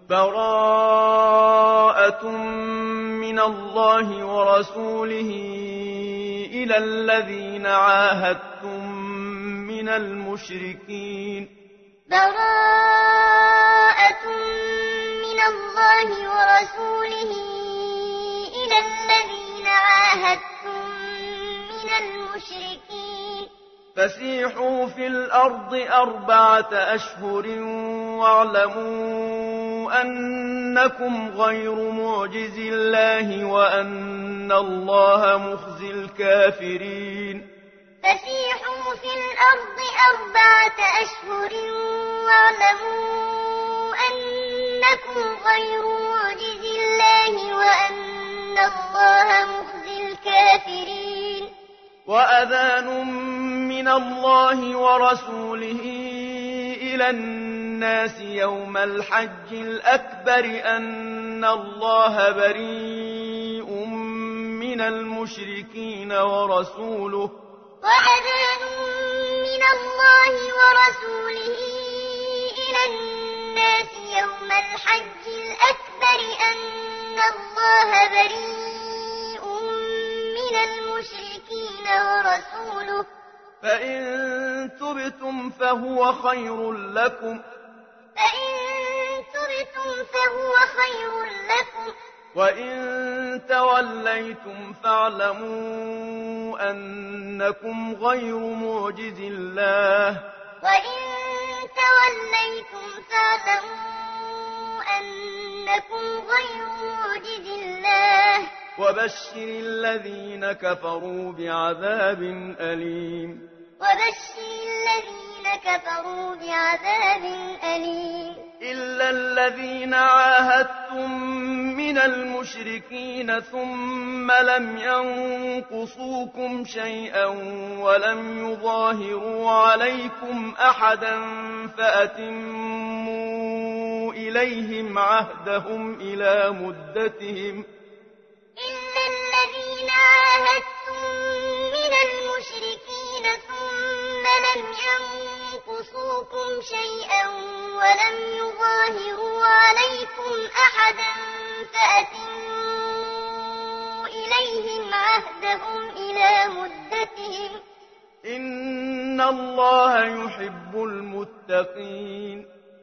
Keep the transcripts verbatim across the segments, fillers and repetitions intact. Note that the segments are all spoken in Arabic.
براءة من الله ورسوله إلى الذين عاهدتم من المشركين براءة من الله ورسوله إلى الذين عاهدتم من المشركين فسيحوا في الأرض أربعة أشهر واعلموا أنكم غير معجز الله وأن الله مخزي الكافرين فسيحوا في الأرض أربعة أشهر واعلموا أنكم غير معجز الله وأن الله مخزي الكافرين وأذان من الله ورسوله إلى الناس يوم الحج الأكبر أن الله بريء من المشركين ورسوله وأذان من الله ورسوله إلى الناس يوم الحج الأكبر أن الله بريء من المشركين ورسوله فإن تبتم فهو خير لكم فإن تبتم فهو خير لكم وإن توليتم فاعلموا أنكم غير معجز الله وإن توليتم فاعلموا أنكم غير معجز الله وبشر الذين كفروا بعذاب أليم وبشر الذين كفروا بعذاب أليم إلا الذين عاهدتم من المشركين ثم لم ينقصوكم شيئا ولم يظاهروا عليكم أحدا فأتموا إليهم عهدهم إلى مدتهم إلا الذين عاهدتم من المشركين ثم لم ينقصوكم شيئا ولم يظاهروا عليكم أحدا فأتموا إليهم عهدهم إلى مدتهم إن الله يحب المتقين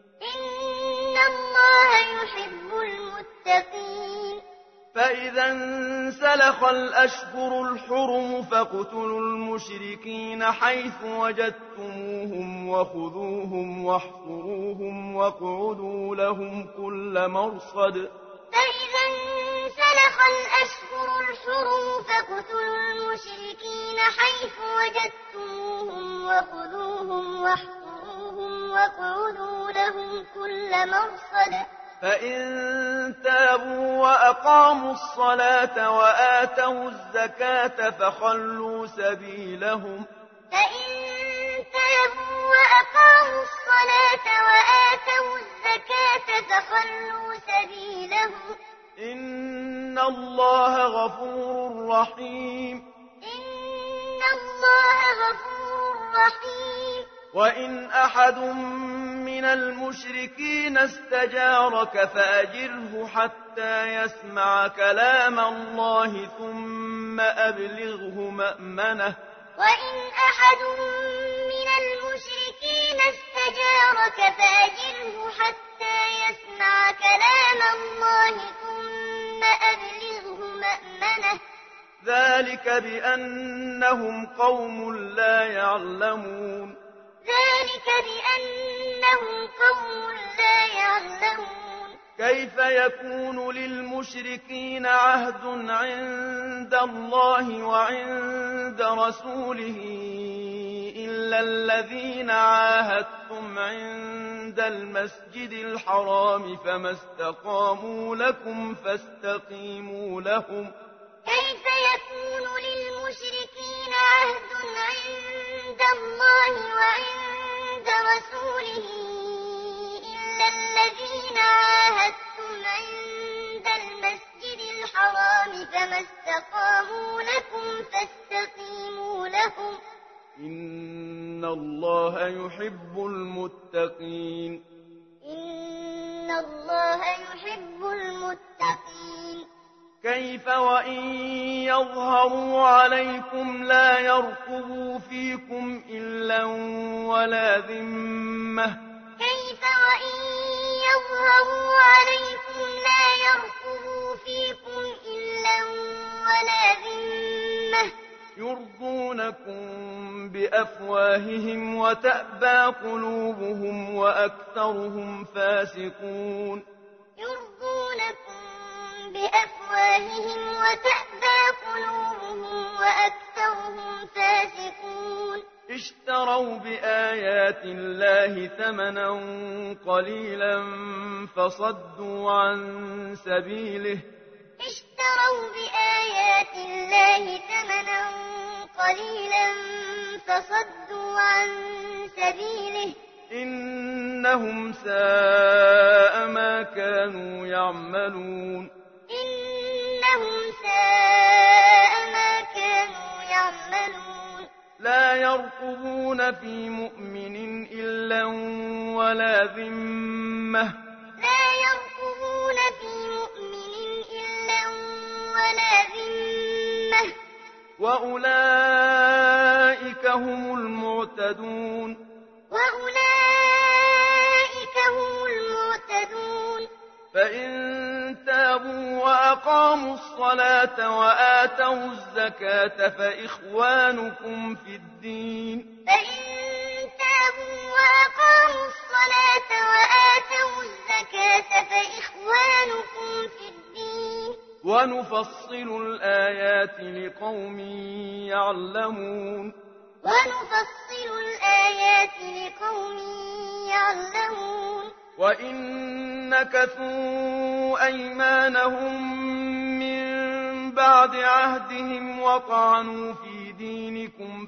إن الله يحب المتقين فإذا انسلخ الأشهر الحرم فاقتلوا المشركين حيث وجدتموهم وخذوهم واحصروهم واقعدوا لهم كل مرصد فإذا انسلخ الأشهر الحرم فاقتلوا المشركين حيث وجدتموهم وخذوهم واحصروهم واقعدوا لهم كل مرصد فإن تابوا وأقاموا الصلاة وآتوا الزكاة فخلوا سبيلهم فإن تابوا وأقاموا الصلاة وآتوا الزكاة فخلوا سبيلهم إن الله غفور رحيم إن الله غفور رحيم وإن أحد من المشركين استجارك فأجره حتى يسمع كلام الله ثم أبلغه مأمنه وإن أحد من المشركين استجارك فأجره حتى يسمع كلام الله ثم أبلغه مأمنه ذلك بأنهم قوم لا يعلمون ذلك بأنهم قوم لا يعلمون كيف يكون للمشركين عهد عند الله وعند رسوله إلا الذين عاهدتم عند المسجد الحرام فما استقاموا لكم فاستقيموا لهم كيف يكون للمشركين عهد عند الله وعند رسوله إلا الذين عاهدتم عند المسجد الحرام فما استقاموا لكم فاستقيموا لهم إن الله يحب المتقين إن الله يحب المتقين كيف وإن يظهروا عليكم لا يرقبوا فيكم إلا ولا ذمة كيف وإن يظهروا عليكم لا يرقبوا فيكم إلا ولا ذمة يرضونكم بأفواههم وتأبى قلوبهم وأكثرهم فاسقون يرضونكم بأفواههم وتأبى قلوبهم وأكثرهم فاسقون اشتروا بآيات الله ثمنا قليلا فصدوا عن سبيله اشتروا بآيات الله ثمنا قليلا فصدوا عن سبيله إنهم ساء ما كانوا يعملون إنهم ساء ما كانوا يعملون لا يرقبون في مؤمن إلا ولا ذمة لا يرقبون في مؤمن إلا ولا ذمة وأولئك هم المعتدون وأولئك هم المعتدون فإن تابوا وأقاموا الصلاة وآتوا الزكاة فإخوانكم في الدين فإن تابوا وأقاموا الصلاة وآتوا الزكاة فإخوانكم في الدين ونفصل الآيات لقوم يعلمون ونفصل الآيات لقوم يعلمون وإن نكثوا أيمانهم من بعد عهدهم وطعنوا في دينكم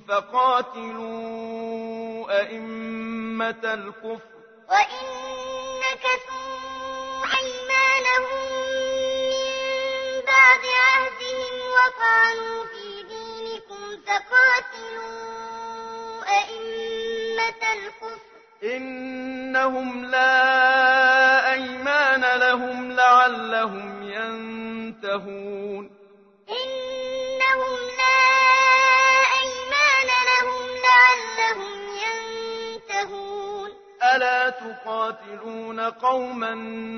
فقاتلوا أئمة الكفر وإن نكثوا أيمانهم من بعد عهدهم وطعنوا في دينكم فقاتلوا أئمة الكفر إنهم لا أيمان لهم لعلهم ينتهون إنهم لا أيمان لهم لعلهم ينتهون ألا تقاتلون قوما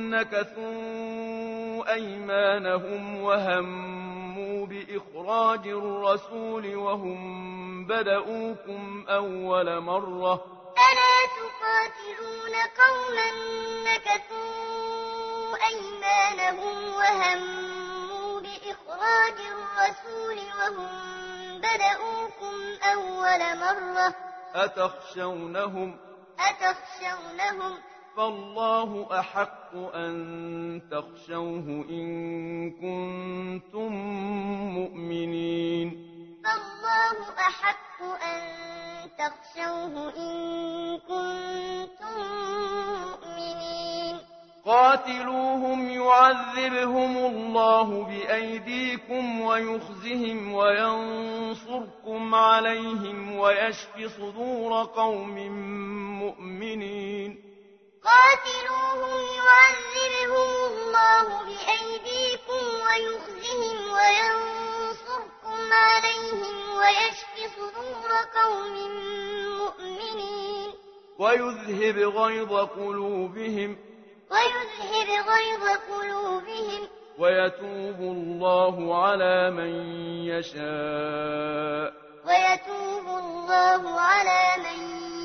نكثوا أيمانهم وهموا بإخراج الرسول وهم بدؤوكم أول مرة ألا تقاتلون قوما نكثوا أيمانهم وهموا بإخراج الرسول وهم بدؤوكم أول مرة أتخشونهم أتخشونهم فالله أحق أن تخشوه إن كنتم مؤمنين فالله أحق أن تخشوه إن كنتم مؤمنين قاتلوهم يعذبهم الله بأيديكم ويخزهم وينصركم عليهم ويشف صدور قوم مؤمنين قاتلوهم يعذبهم الله بأيديكم ويخزهم وينصركم عليهم ويشف صدور قوم مؤمنين ويذهب غيظ قلوبهم ويذهب غيظ قلوبهم ويتوب الله على من يشاء ويتوب الله على من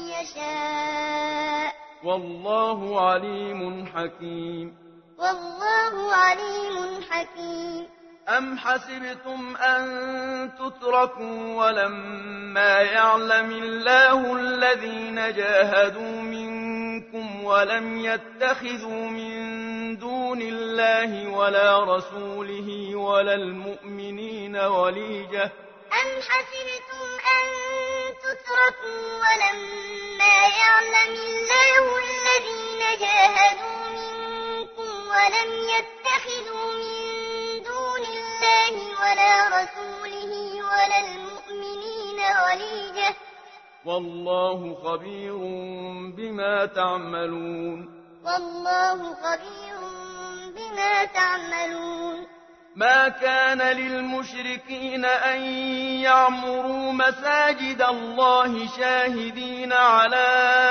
يشاء والله عليم حكيم والله عليم حكيم أم حسبتم أن تتركوا ولما يعلم الله الذين جاهدوا منكم ولم يتخذوا من دون الله ولا رسوله ولا المؤمنين وليجة أم حسبتم أن تتركوا ولما يعلم الله الذين جاهدوا منكم ولم يتخذوا من دون الله ولا رسوله ولا المؤمنين وليجة والله خبير بما تعملون والله خبير بما تعملون ما كان للمشركين أن يعمروا مساجد الله شاهدين على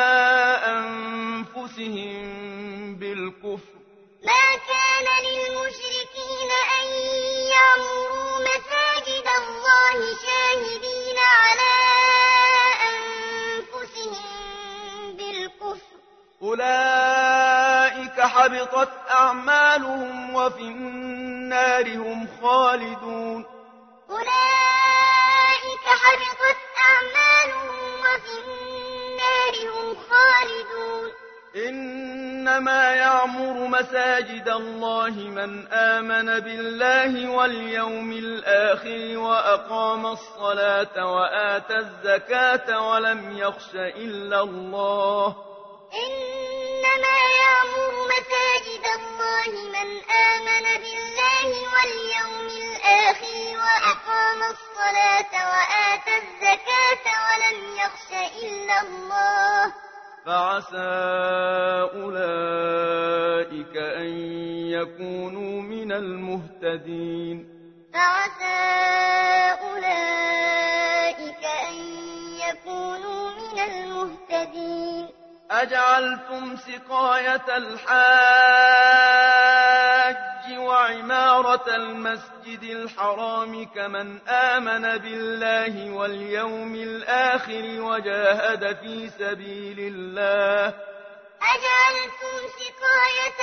أنفسهم بالكفر ما كان للمشركين أن يعمروا مساجد الله شاهدين على أنفسهم بالكفر أولئك حبطت أعمالهم وفي النار هم خالدون أولئك حبطت أعمالهم وفي النار هم خالدون إنما يعمر مساجد الله من آمن بالله واليوم الآخر وأقام الصلاة وآتى الزكاة ولم يخش إلا الله إنما يعمر مساجد الله من آمن بالله واليوم الآخر وأقام الصلاة وآتى الزكاة ولم يخش إلا الله فعسى أولئك أن يكونوا من المهتدين فعسى أولئك أن يكونوا من المهتدين أجعلتم سقاية الحاج وعمارة المسجد الحرام كمن آمن بالله واليوم الآخر وجاهد في سبيل الله أجعلتم سقاية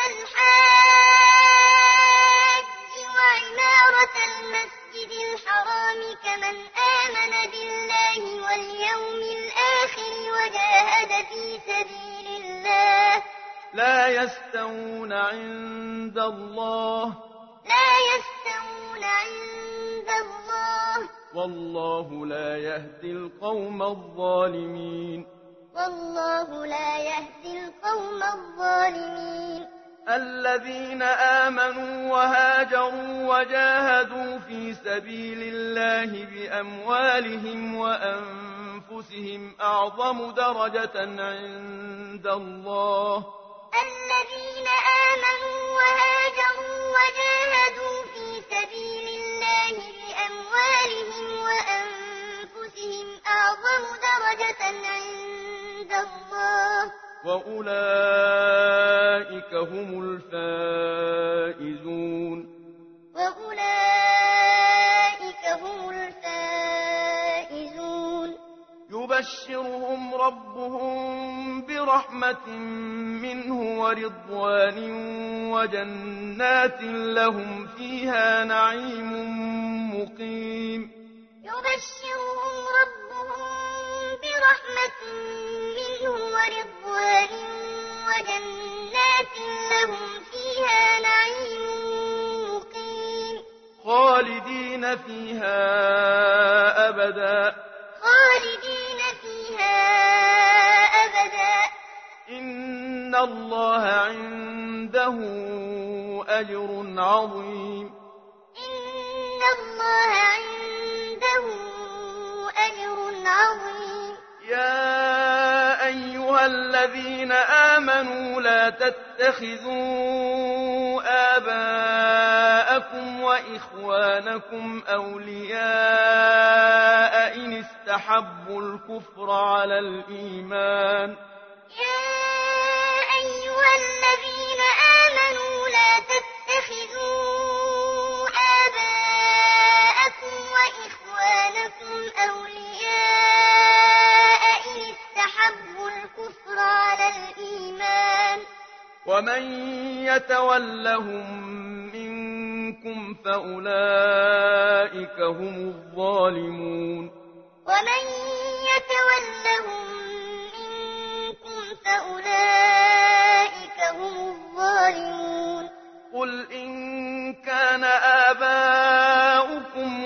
الحاج وعمارة المسجد الحرام كمن آمن بالله واليوم الآخر وجاهد في سبيل الله لا يستوون عند الله لا يستوون عند الله والله لا يهدي القوم الظالمين والله لا يهدي القوم الظالمين الذين آمنوا وهاجروا وجاهدوا في سبيل الله بأموالهم وأنفسهم أعظم درجة عند الله الذين آمنوا وهاجروا وجاهدوا في سبيل الله بأموالهم وأنفسهم أعظم درجة عند الله وأولئك هم الفائزون وأولئك هم الفائزون يبشرهم ربهم برحمة منه ورضوان وجنات لهم فيها نعيم مقيم يبشرهم ربهم برحمة منه ورضوان وجنات لهم فيها نعيم مقيم خالدين فيها أبدا خالدين فيها أبدا إن الله عنده أجر عظيم إن الله عنده أجر عظيم يا أيها الذين آمنوا لا تتخذوا آباءكم وإخوانكم أولياء إن استحبوا الكفر على الإيمان يا أيها الذين آمنوا لا تتخذوا آباءكم وإخوانكم أولياء إن استحبوا الكفر على الإيمان ومن يتولهم منكم فأولئك هم الظالمون ومن يتولهم منكم فأولئك هم الظالمون قل إن كان آباؤكم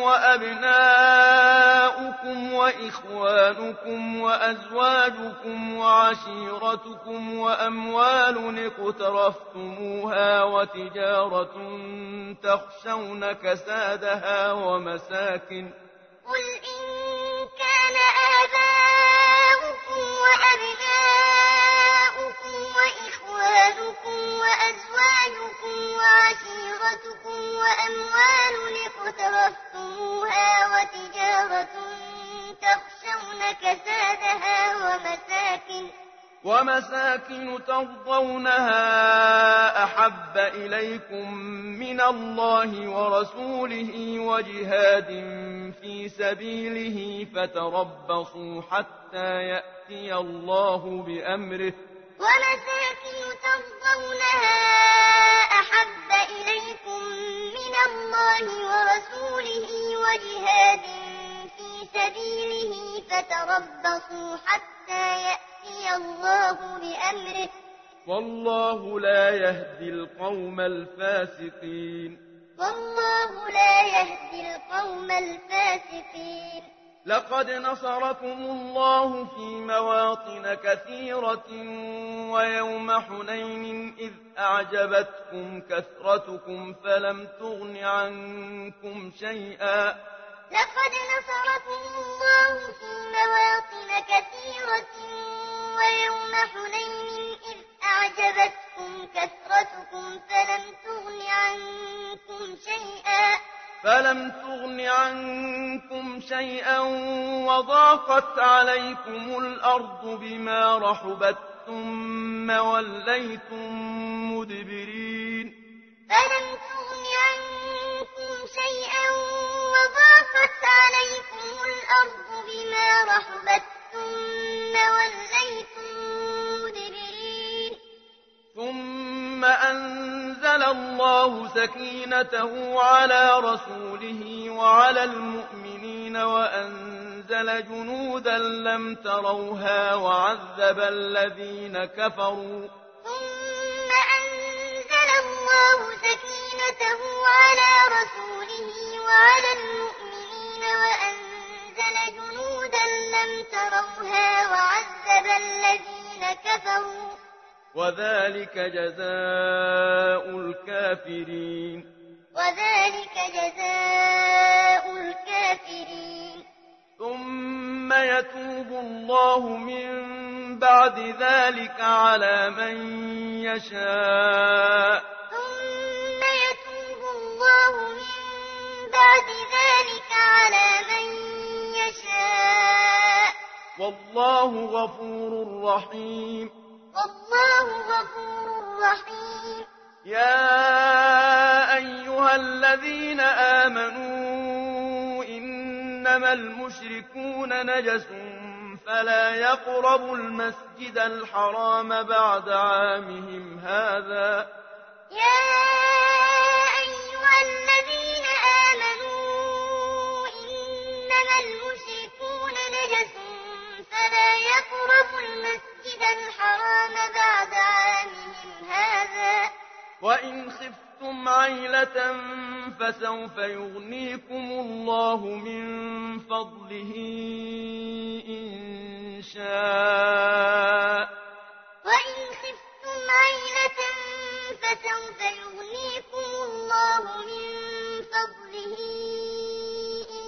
وأبناؤكم وإخوانكم وأزواجكم وعشيرتكم وأموال اقترفتموها وتجارة تخشون كسادها ومساكن قل إن كان آباؤكم وأبناؤكم وإخوانكم إخوانكم وأزواجكم وعشيرتكم وأموال اقترفتموها وتجارة تخشون كسادها ومساكن ومساكن ترضونها أحب إليكم من الله ورسوله وجهاد في سبيله فتربصوا حتى يأتي الله بأمره ومساكن ترضونها أحب إليكم من الله ورسوله وجهاد في سبيله فتربصوا حتى يأتي الله بأمره والله لا يهدي القوم الفاسقين والله لا يهدي القوم الفاسقين لقد نصركم الله في مواطن كثيرة ويوم حنين إذ أعجبتكم كثرتكم فلم تغن عنكم شيئا لقد نصركم الله في مواطن كثيرة ويوم حنين إذ أعجبتكم كثرتكم فلم تغن عنكم شيئا فلم تغن عنكم شيئا وضاقت عليكم الأرض بما رحبت ثم وليتم مدبرين فلم تغن عنكم شيئا وضاقت عليكم الأرض بما رحبت ثم وليتم مدبرين ثم أنزل الله سكينته على رسوله وعلى المؤمنين وأنزل جنودا لم تروها وعذب الذين كفروا ثم أنزل الله سكينته على رسوله وعلى المؤمنين وأنزل جنودا لم تروها وعذب الذين كفروا وذلك جزاء الكافرين وذلك جزاء الكافرين ثم يتوب الله من بعد ذلك على من يشاء ثم يتوب الله من بعد ذلك على من يشاء والله غفور رحيم والله غفور رحيم يا أيها الذين آمنوا إنما المشركون نجس فلا يقربوا المسجد الحرام بعد عامهم هذا يا أيها الذين آمنوا إنما المشركون نجس فلا يقربوا المسجد الحرام بعد عامهم هذا وإن خفتم عيلة فسوف يغنيكم الله من فضله إن شاء وإن خفتم عيلة فسوف يغنيكم الله من فضله إن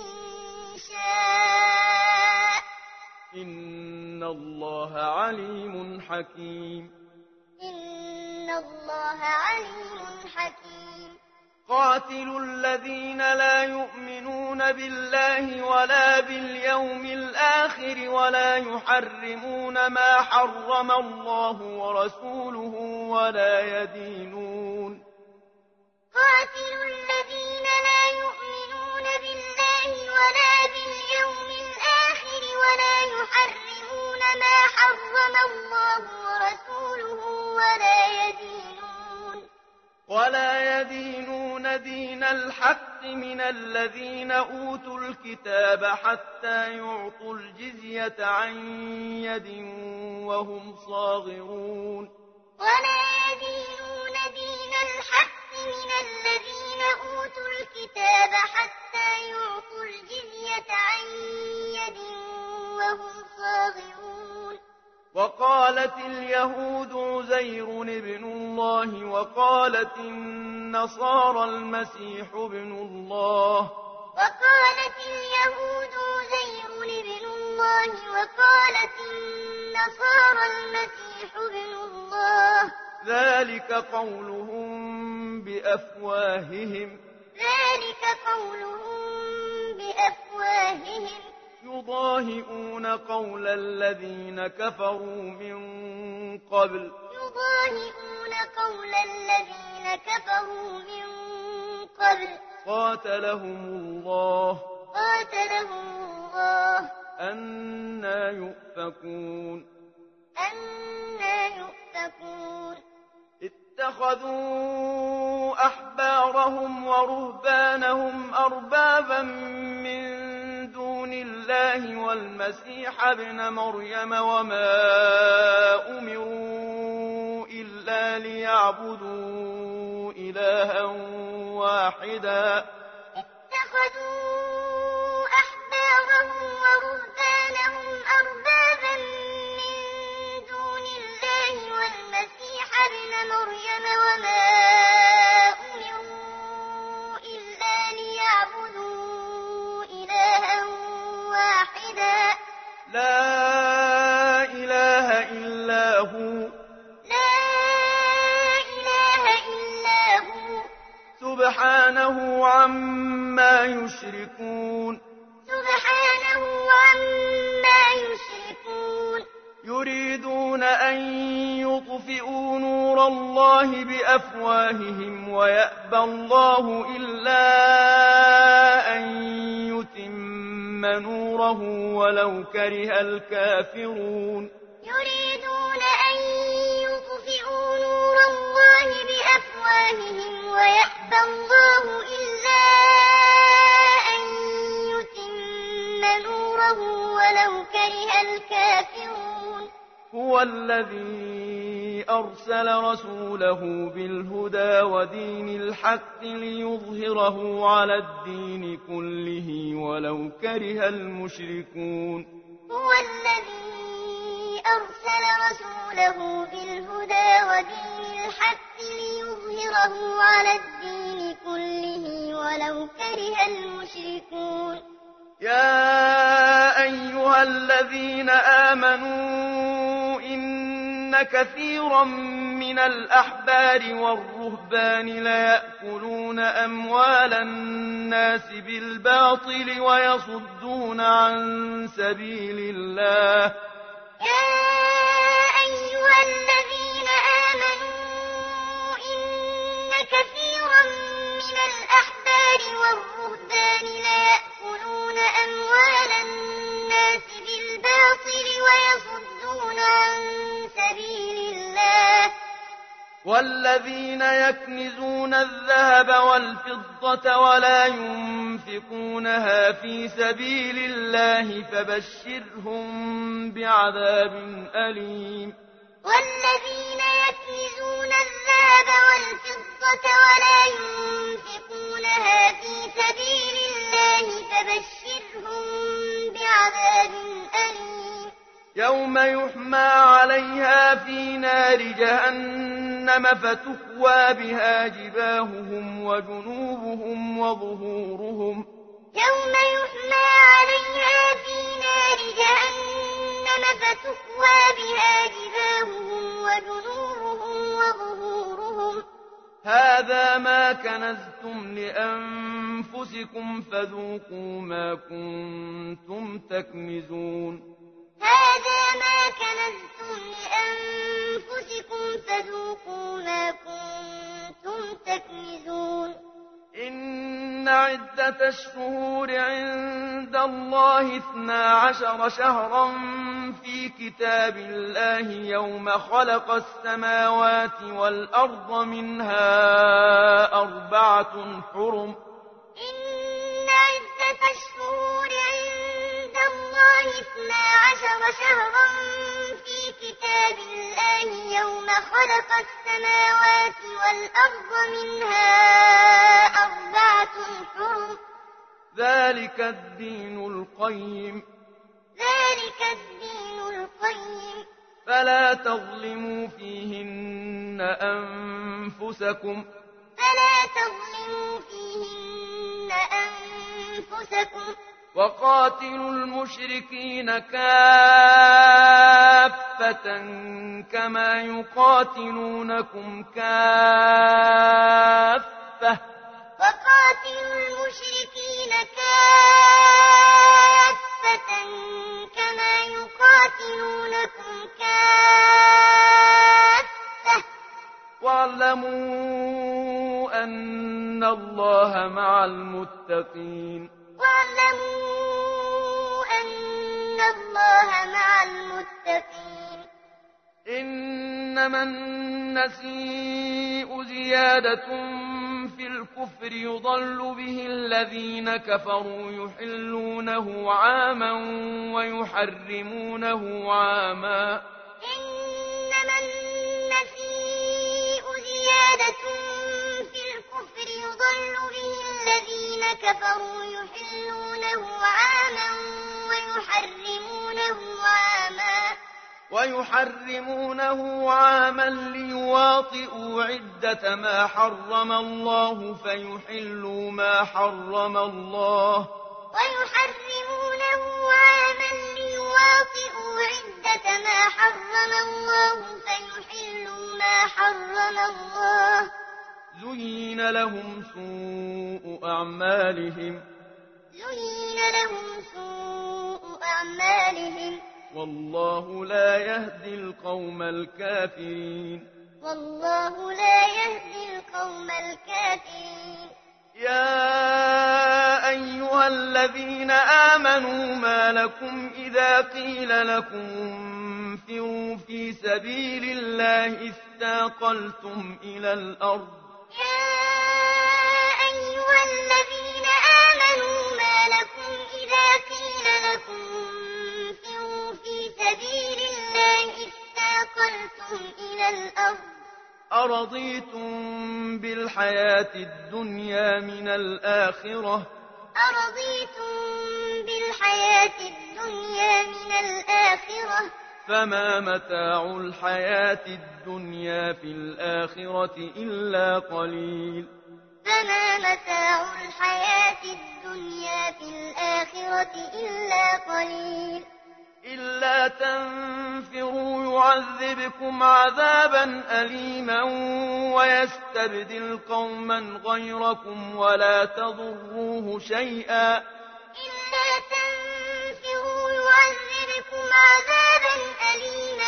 شاء إن الله عليم حكيم إن الله عليم حكيم قاتلوا الذين لا يؤمنون بالله ولا باليوم الآخر ولا يحرمون ما حرم الله ورسوله ولا يدينون قاتلوا الذين لا يؤمنون بالله ولا باليوم الآخر ولا يحرمون ما حرم الله ورسوله ولا يدينون ولا يدينون دين الحق من الذين أوتوا الكتاب حتى يعطوا الجزية عن يد وهم صاغرون ولا يدينون دين الحق من الذين أوتوا الكتاب حتى يعطوا الجزية عن يد وهم صاغرون وقالت اليهود عزير ابن الله وقالت النصارى المسيح ابن الله وقالت اليهود عزير ابن الله وقالت النصارى المسيح ابن الله ذلك قولهم بأفواههم ذلك قولهم بأفواههم يضاهئون قول الذين كفروا من قبل يضاهئون قول الذين كفروا من قبل قاتلهم الله قاتلهم الله أنى يؤفكون أنى يؤفكون اتخذوا أحبارهم ورهبانهم أربابا من دون الله والمسيح ابن مريم وما أمروا إلا ليعبدوا إلها واحدا اتخذوا أحبارهم ورهبانهم أربابا من دون الله والمسيح ابن مريم وما أمروا إلا ليعبدوا إلها واحدا لا إله إلا هو لا إله إلا هو سبحانه عما يشركون سبحانه عما يشركون يريدون أن يطفئوا نور الله بأفواههم ويأبى الله إلا أن يتم نوره ولو كره الكافرون يريدون أن يطفئوا نور الله بأفواههم ويأبى الله إلا أن يتم نوره ولو كره الكافرون هو الذي أرسل رسوله بالهدى ودين الحق ليظهره على الدين كله ولو كره المشركون هو الذي أرسل رسوله بالهدى ودين الحق ليظهره على الدين كله ولو كره المشركون يا أيها الذين آمنوا إن كثيرا من الأحبار والرهبان ليأكلون أموال الناس بالباطل ويصدون عن سبيل الله يا أيها الذين آمنوا إن كثيرا من الأحبار والرهبان ليأكلون أموال الناس بالباطل ويصدون عن سبيل الله والذين يكنزون الذهب والفضة ولا ينفقونها في سبيل الله فبشرهم بعذاب أليم والذين يكنزون الذهب والفضة ولا ينفقونها في سبيل الله فبشرهم بعذاب أليم يوم يحمى عليها في نار جهنم فتكوى بها جباههم وجنوبهم وظهورهم يوم يحمى عليها في نار جهنم فتكوى بها جباههم وجنوبهم وظهورهم هذا ما كنزتم لأنفسكم فذوقوا ما كنتم تكنزون هذا ما كنزتم لأنفسكم فذوقوا ما كنتم تكنزون إن عدة الشهور عند الله اثنا عشر شهرا في كتاب الله يوم خلق السماوات والأرض منها أربعة حرم إن عدة الشهور عند الله اثنا عشر شهرا في كتاب الله يوم خلق السماوات والأرض منها أربعة حرم ذلك الدين القيم ذلك الدين القيم فلا تظلموا فيهن أنفسكم فلا تظلموا فيهن أنفسكم وقاتلوا المشركين كافة كما يقاتلونكم كافة وقاتلوا المشركين كافة كما يقاتلونكم كافة واعلموا أن الله مع المتقين واعلموا أن الله مع المتقين إنما النسيء زيادة في الكفر يضل به الذين كفروا يحلونه عاما ويحرمونه عاما إنما النسيء زيادة في الكفر يضل به الذين كفروا يحلونه عاما ويحرمونه عاما ويحرمونه عاما ليواطئوا عدة ما حرم الله فيحلوا ما حرم الله ويحرمونه عاما ليواطئوا عدة ما حرم الله فيحلوا ما حرم الله زين لهم سوء أعمالهم زين لهم سوء أعمالهم والله لا يهدي القوم الكافرين والله لا يهدي القوم الكافرين يا أيها الذين آمنوا ما لكم إذا قيل لكم انفروا في سبيل الله اثاقلتم إلى الأرض يا أيها الذين آمنوا ما لكم إذا قيل لكم انفروا في سبيل الله اثاقلتم إلى الأرض أرضيتم بالحياة الدنيا من الآخرة أرضيتم بالحياة الدنيا من الآخرة فما متاع الحياة الدنيا في الآخرة إلا قليل فما متاع الحياة الدنيا في الآخرة إلا قليل إلا تنفروا يعذبكم عذابا أليما ويستبدل قوما غيركم ولا تضروه شيئا إلا تنفروا يعذبكم عذابا أليما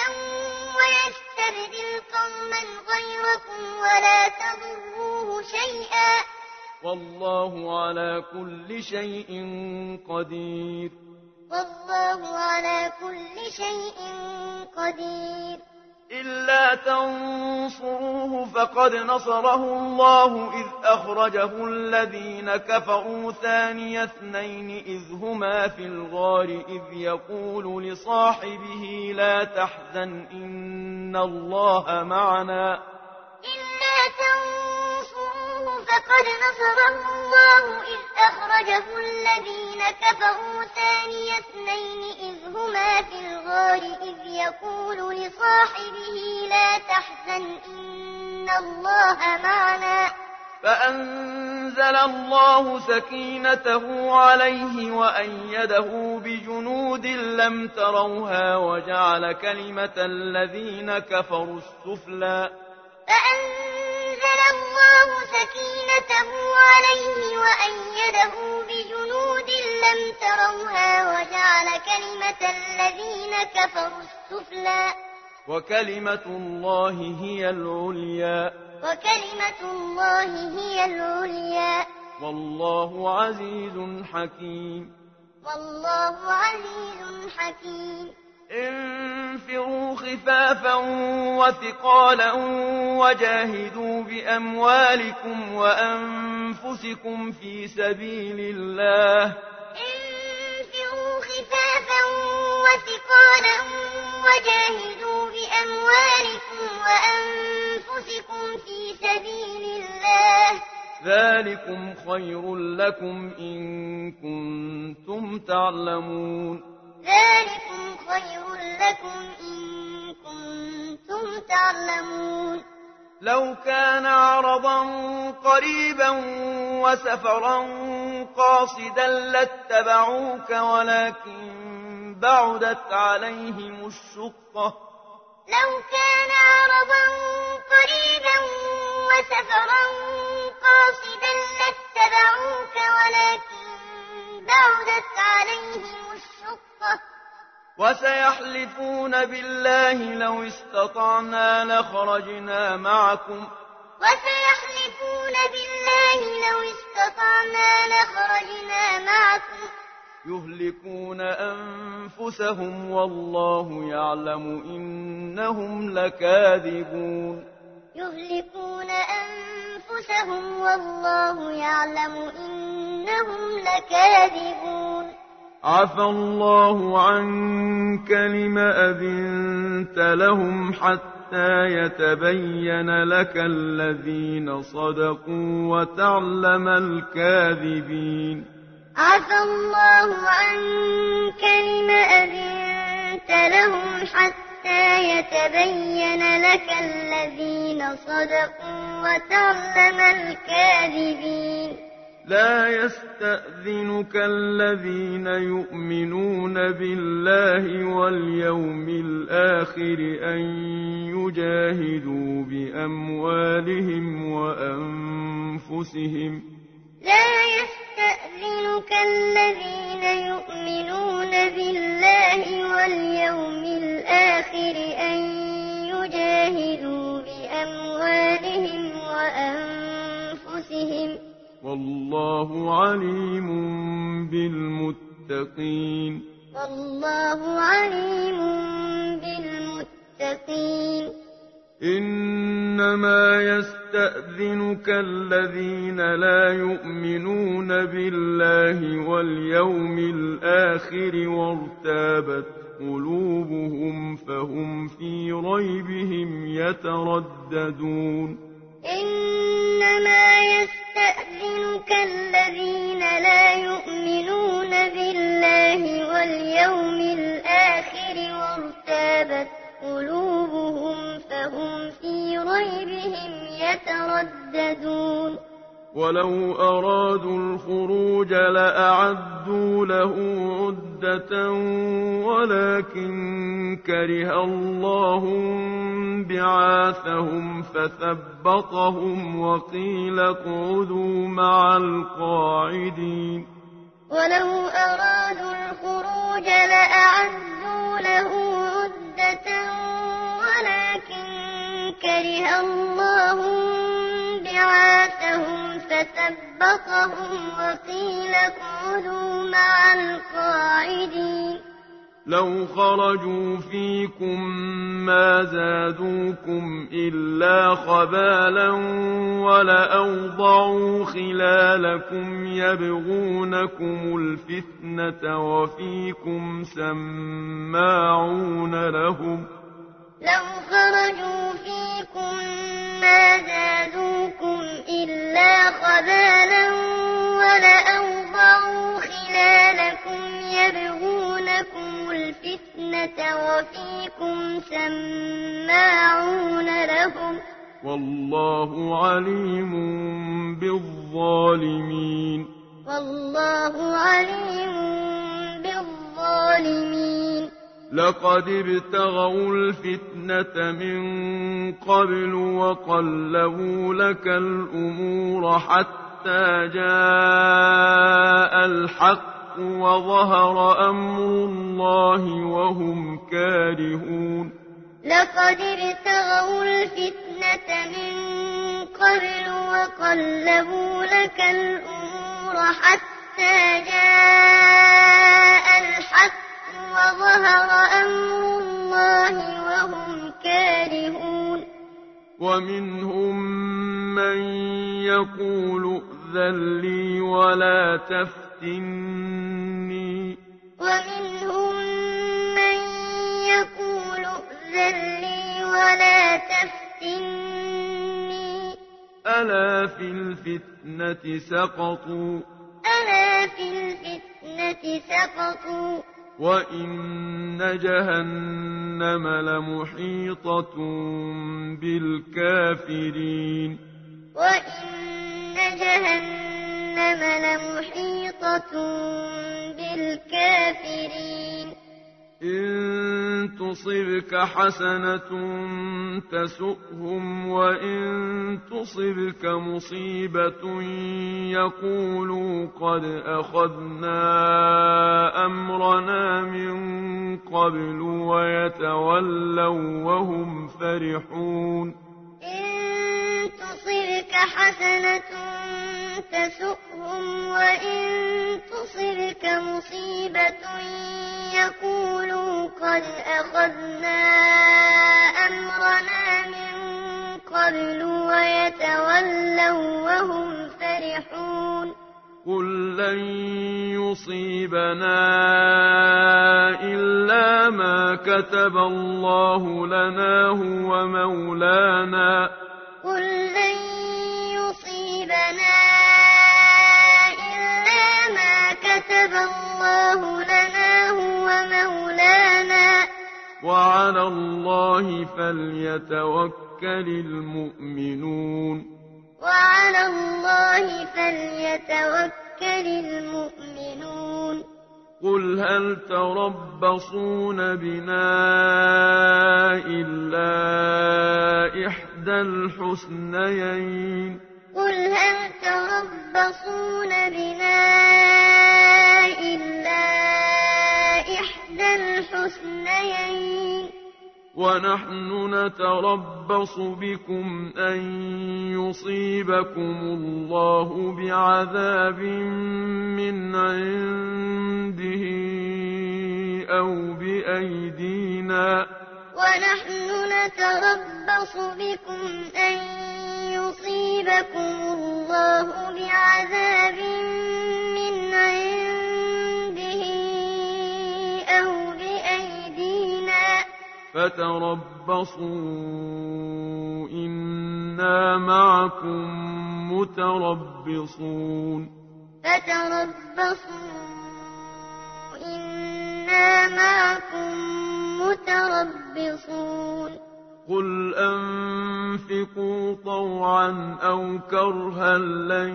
ويستبدل قوما غيركم ولا تضروه شيئا والله على كل شيء قدير والله على كل شيء قدير إلا تنصروه فقد نصره الله إذ أخرجه الذين كفروا ثاني اثنين إذ هما في الغار إذ يقول لصاحبه لا تحزن إن الله معنا إلا تنصروه فقد نصره الله إذ أخرجه الذين كفروا ثاني اثنين إذ هما في الغار إذ يقول لصاحبه لا تحزن إن الله معنا فأنزل الله سكينته عليه وأيده بجنود لم تروها وجعل كلمة الذين كفروا السفلى فأنزل الله سكينته عليه وأيده بجنود لم تروها وجعل كلمة الذين كفروا السفلى وكلمة الله هي العليا وكلمة الله هي العليا والله عزيز حكيم والله عزيز حكيم انفروا خفافا وثقالا وجاهدوا بأموالكم وأنفسكم في سبيل الله انفروا خفافا وثقالا وجاهدوا بأموالكم وأنفسكم في سبيل الله ذلكم خير لكم إن كنتم تعلمون ذلكم خير لكم إن كنتم تعلمون لو كان عرضا قريبا وسفرا قاصدا لاتبعوك ولكن بعدت عليهم الشقة لو كان عرضا قريبا وسفرا قاصدا لاتبعوك ولكن بعدت عليهم الشقة وسيحلفون بالله لو استطعنا لخرجنا معكم وسيحلفون بالله لو استطعنا لخرجنا معكم يهلكون أنفسهم والله يعلم إنهم لكاذبون يهلكون أنفسهم والله يعلم إنهم لكاذبون عفى الله عنك لم أذنت لهم حتى يتبين لك الذين صدقوا وتعلم الكاذبين عفى الله عنك لم أذنت لهم حتى يتبين لك الذين صدقوا وتعلم الكاذبين لا يستأذنك الذين يؤمنون بالله واليوم الآخر أن يجاهدوا بأموالهم وأنفسهم لا يستأذنك الذين يؤمنون بالله واليوم الآخر أن يجاهدوا بأموالهم وأنفسهم والله عليم بالمتقين والله عليم بالمتقين إنما يستأذنك الذين لا يؤمنون بالله واليوم الآخر وارتابت قلوبهم فهم في ريبهم يترددون إنما يستأذنك الذين لا يؤمنون بالله واليوم الآخر وارتابت قلوبهم فهم في ريبهم يترددون ولو أرادوا الخروج لأعدوا له عدة ولكن كره الله بعاثهم فثبطهم وقيل اقعدوا مع القاعدين ولو أرادوا الخروج لأعدوا له عدة ولكن كره الله بعاثهم فثبطهم وقيل اقعدوا مع القاعدين لو خرجوا فيكم ما زادوكم إلا خبالا ولأوضعوا خلالكم يبغونكم الفتنة وفيكم سماعون لهم لو خرجوا فيكم ما زادوكم إلا خبالا ولأوضعوا خلالكم يبغونكم الفتنة وفيكم سماعون لهم والله عليم بالظالمين والله عليم بالظالمين لقد ابتغوا الفتنة من قبل وقلبوا لك الأمور حتى جاء الحق وظهر أمر الله وهم كارهون لقد ابتغوا الفتنة من قبل وقلبوا لك الأمور حتى جاء الحق وظهر أمر الله وهم كارهون ومنهم من يقول ائذن لي ولا تفتني ومنهم من يقول ائذن لي ولا تفتني ألا في الفتنة سقطوا ألا في الفتنة سقطوا وإن جهنم لمحيطة بالكافرين وإن جهنم جهنم لمحيطة بالكافرين إن تصبك حسنة تسؤهم وإن تصبك مصيبة يقولوا قد أخذنا أمرنا من قبل ويتولوا وهم فرحون إن تصبك حسنة تسؤهم وإن تصبك مصيبة يقولوا قد أخذنا أمرنا من قبل ويتولوا وهم فرحون قل لن يصيبنا إلا ما كتب الله لنا هو مولانا قل لن يصيبنا إلا ما كتب الله لنا هو مولانا وعلى الله فليتوكل المؤمنون وعلى الله فليتوكل المؤمنون قل هل تربصون بنا إلا إحدى الحسنيين قل هل تربصون بنا إلا إحدى الحسنيين ونحن نتربص بكم أن يصيبكم الله بعذاب من عنده أو بأيدينا ونحن نتربص بكم أن يصيبكم الله بعذاب من عنده أو بأيدينا فتربصوا إنا معكم متربصون فتربصوا إنا معكم متربصون قل أنفقوا طوعا أو كرها لن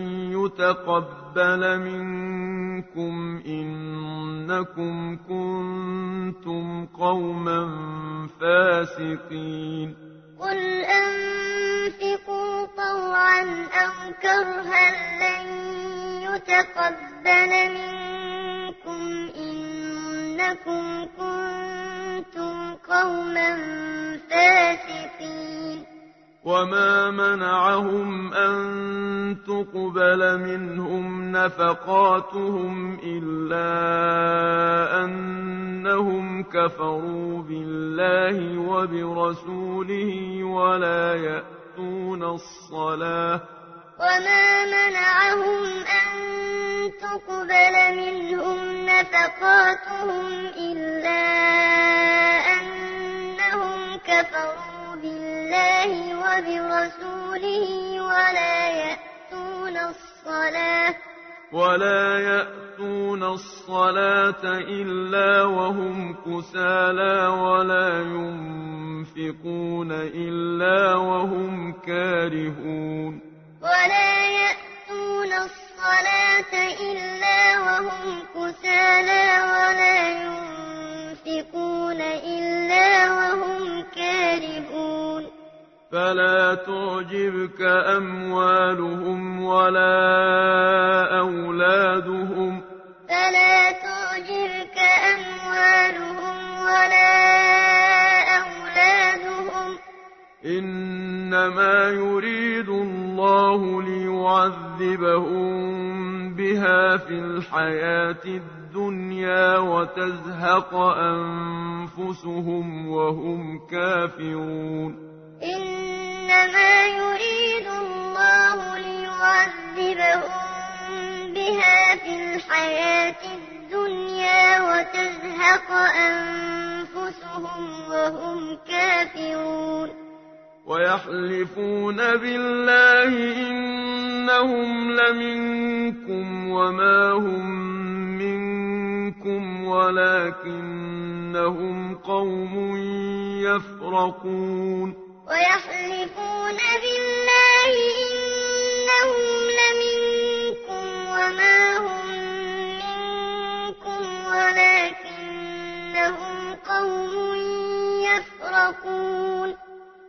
يتقبل منكم إنكم كنتم قوما فاسقين قل أنفقوا طوعا أو كرها لن يتقبل منكم إنكم كنتم قوما فاسقين وما منعهم أن تقبل منهم نفقاتهم إلا أنهم كفروا بالله وبرسوله ولا يأتون الصلاة وما منعهم أن تقبل منهم نفقاتهم إلا أنهم كفروا بالله وبرسوله ولا يأتون الصلاة ولا يأتون الصلاة إلا وهم كسالى ولا ينفقون إلا وهم كارهون ولا يأتون الصلاة إلا وهم كسالى ولا ينفقون إلا وهم كارهون فلا تعجبك أموالهم ولا أولادهم فلا تعجبك أموالهم ولا أولادهم إنما يريد الله ليعذبهم بها في الحياة الدنيا وتزهق أنفسهم وهم كافرون إنما يريد الله ليعذبهم بها في الحياة الدنيا وتزهق أنفسهم وهم كافرون ويحلفون بالله إنهم لمنكم وما هم منكم ولكنهم قوم يفرقون ويحلفون بالله إنهم لمنكم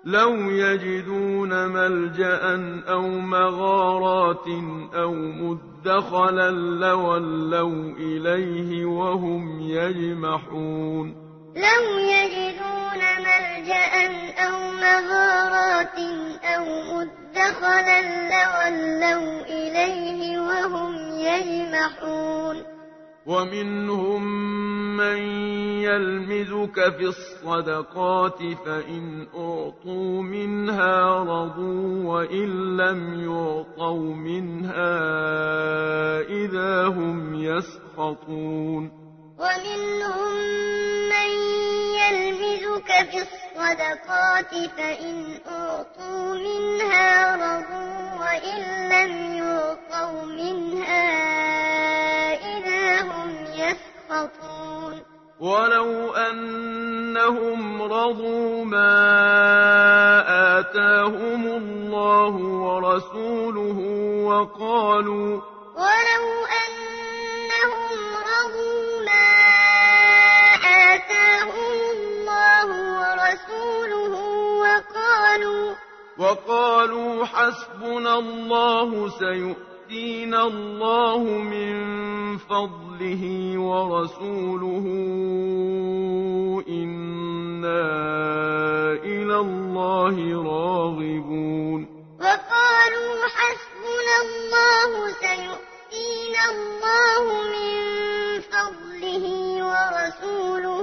لو يجدون ملجأ أو مغارات أو مدخلا لولوا إليه وهم يجمحون لو يجدون ملجأ أو مغارات أو مدخلا لولوا إليه وهم يجمحون ومنهم من يلمزك في الصدقات فإن أعطوا منها رضوا وإن لم يعطوا منها إذا هم يسخطون ومنهم من يلمزك في الصدقات فإن أعطوا منها رضوا وإن لم يعطوا منها إذا هم يسخطون ولو أنهم رضوا ما آتاهم الله ورسوله وقالوا ولو أنهم رضوا ما آتاهم الله ورسوله وقالوا وقالوا حسبنا الله سيؤتينا الله من فضله ورسوله إنا إلى الله راغبون وقالوا حسبنا الله سيؤتينا الله من فضله ورسوله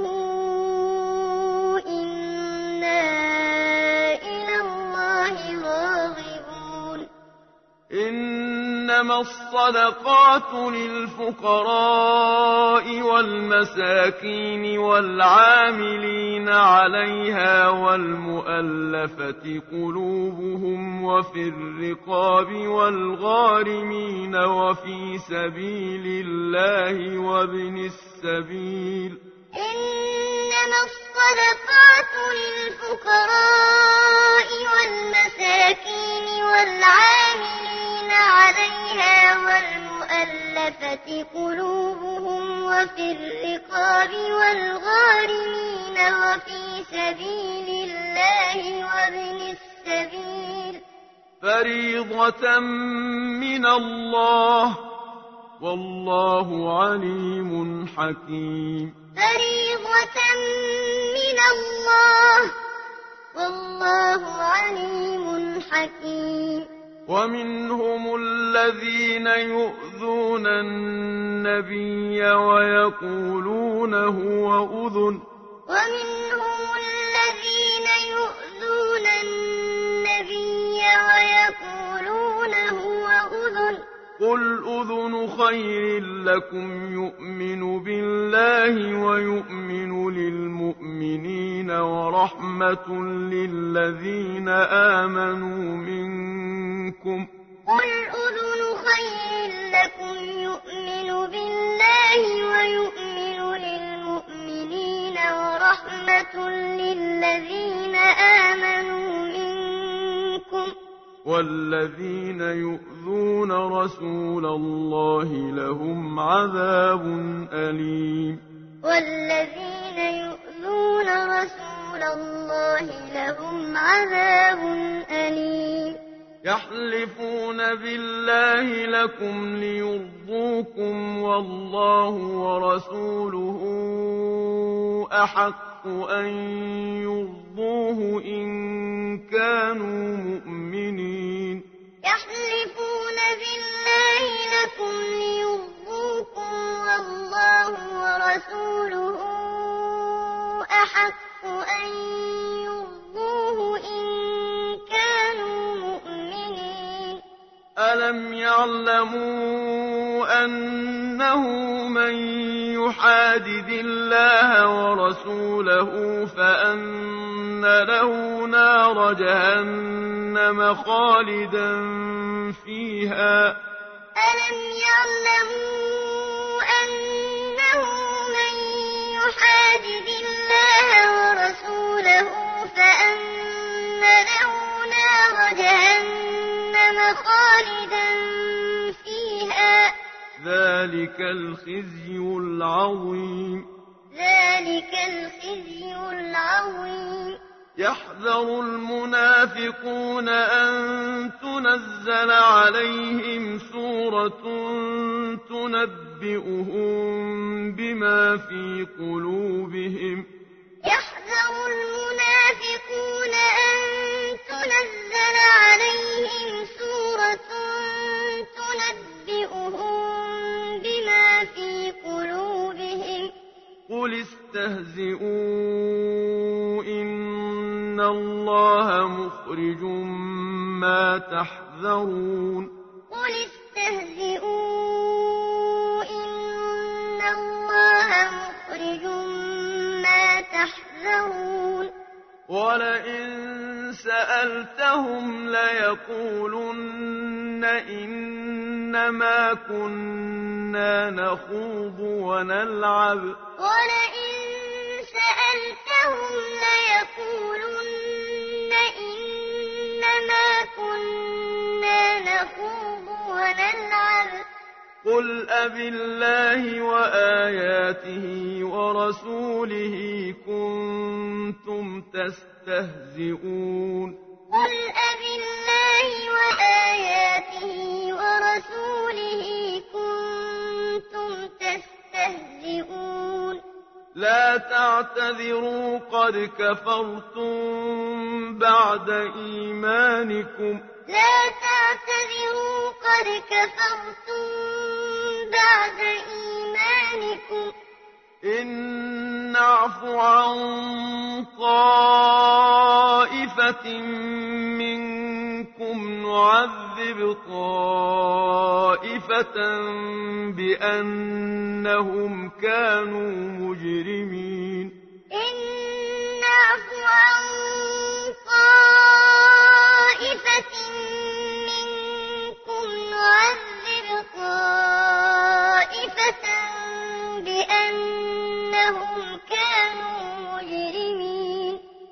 إنا إلى الله راغبون إنما الصدقات للفقراء والمساكين والعاملين عليها والمؤلفة قلوبهم وفي الرقاب والغارمين وفي سبيل الله وابن السبيل إنما الصدقات للفقراء والمساكين والعاملين عليها والمؤلفة قلوبهم وفي الرقاب والغارمين وفي سبيل الله وابن السبيل فريضة من الله والله عليم حكيم فريضة من الله والله عليم حكيم ومنهم الذين يؤذون النبي ويقولون هو أذن ومنهم الذين يؤذون النبي ويقولون هو أذن قل أذن خير لكم يؤمن بالله ويؤمن للمؤمنين ورحمة للذين آمنوا منكم قل أذن خير لكم يؤمن بالله ويؤمن للمؤمنين ورحمة للذين آمنوا منكم والذين يؤذون رسول الله لهم عذاب أليم والذين يؤذون رسول الله لهم عذاب أليم يحلفون بالله لكم ليرضوكم والله ورسوله أحق أن يرضوه إن كانوا مؤمنين يحلفون بالله لكم ليرضوكم والله ورسوله أحق أن يرضوه إن كانوا مؤمنين ألم يعلموا أنه من يحادد الله ورسوله فأن له نار جهنم خالدا فيها ألم يعلموا أنه من يحادد الله ورسوله فأن له نار جهنم خالدا فيها ذلك الخزي العظيم ذلك الخزي العظيم يحذر المنافقون أن تنزل عليهم سورة تنبئهم بما في قلوبهم يحذر المنافقون أن تنزل عليهم سورة تنبئهم بما في قلوبهم قل استهزئوا إن الله مخرج ما تحذرون قل استهزئوا إن الله مخرج ما تحذرون ولئن سألتهم ليقولن إنما كنا نخوض ونلعب ولئن سألتهم ليقولن إنما كنا نخوض ونلعب قل أبالله وآياته ورسوله كنتم تستهزئون قل أبالله وآياته ورسوله كنتم تستهزئون لا تعتذروا قد كفرتم بعد إيمانكم لا تعتذروا قد كفرتم بعد إيمانكم إن نعف عن طائفة منكم نعذب طائفة بأنهم كانوا مجرمين إن نعف عن طائفة منكم نعذب طائفة بأنهم كانوا مجرمين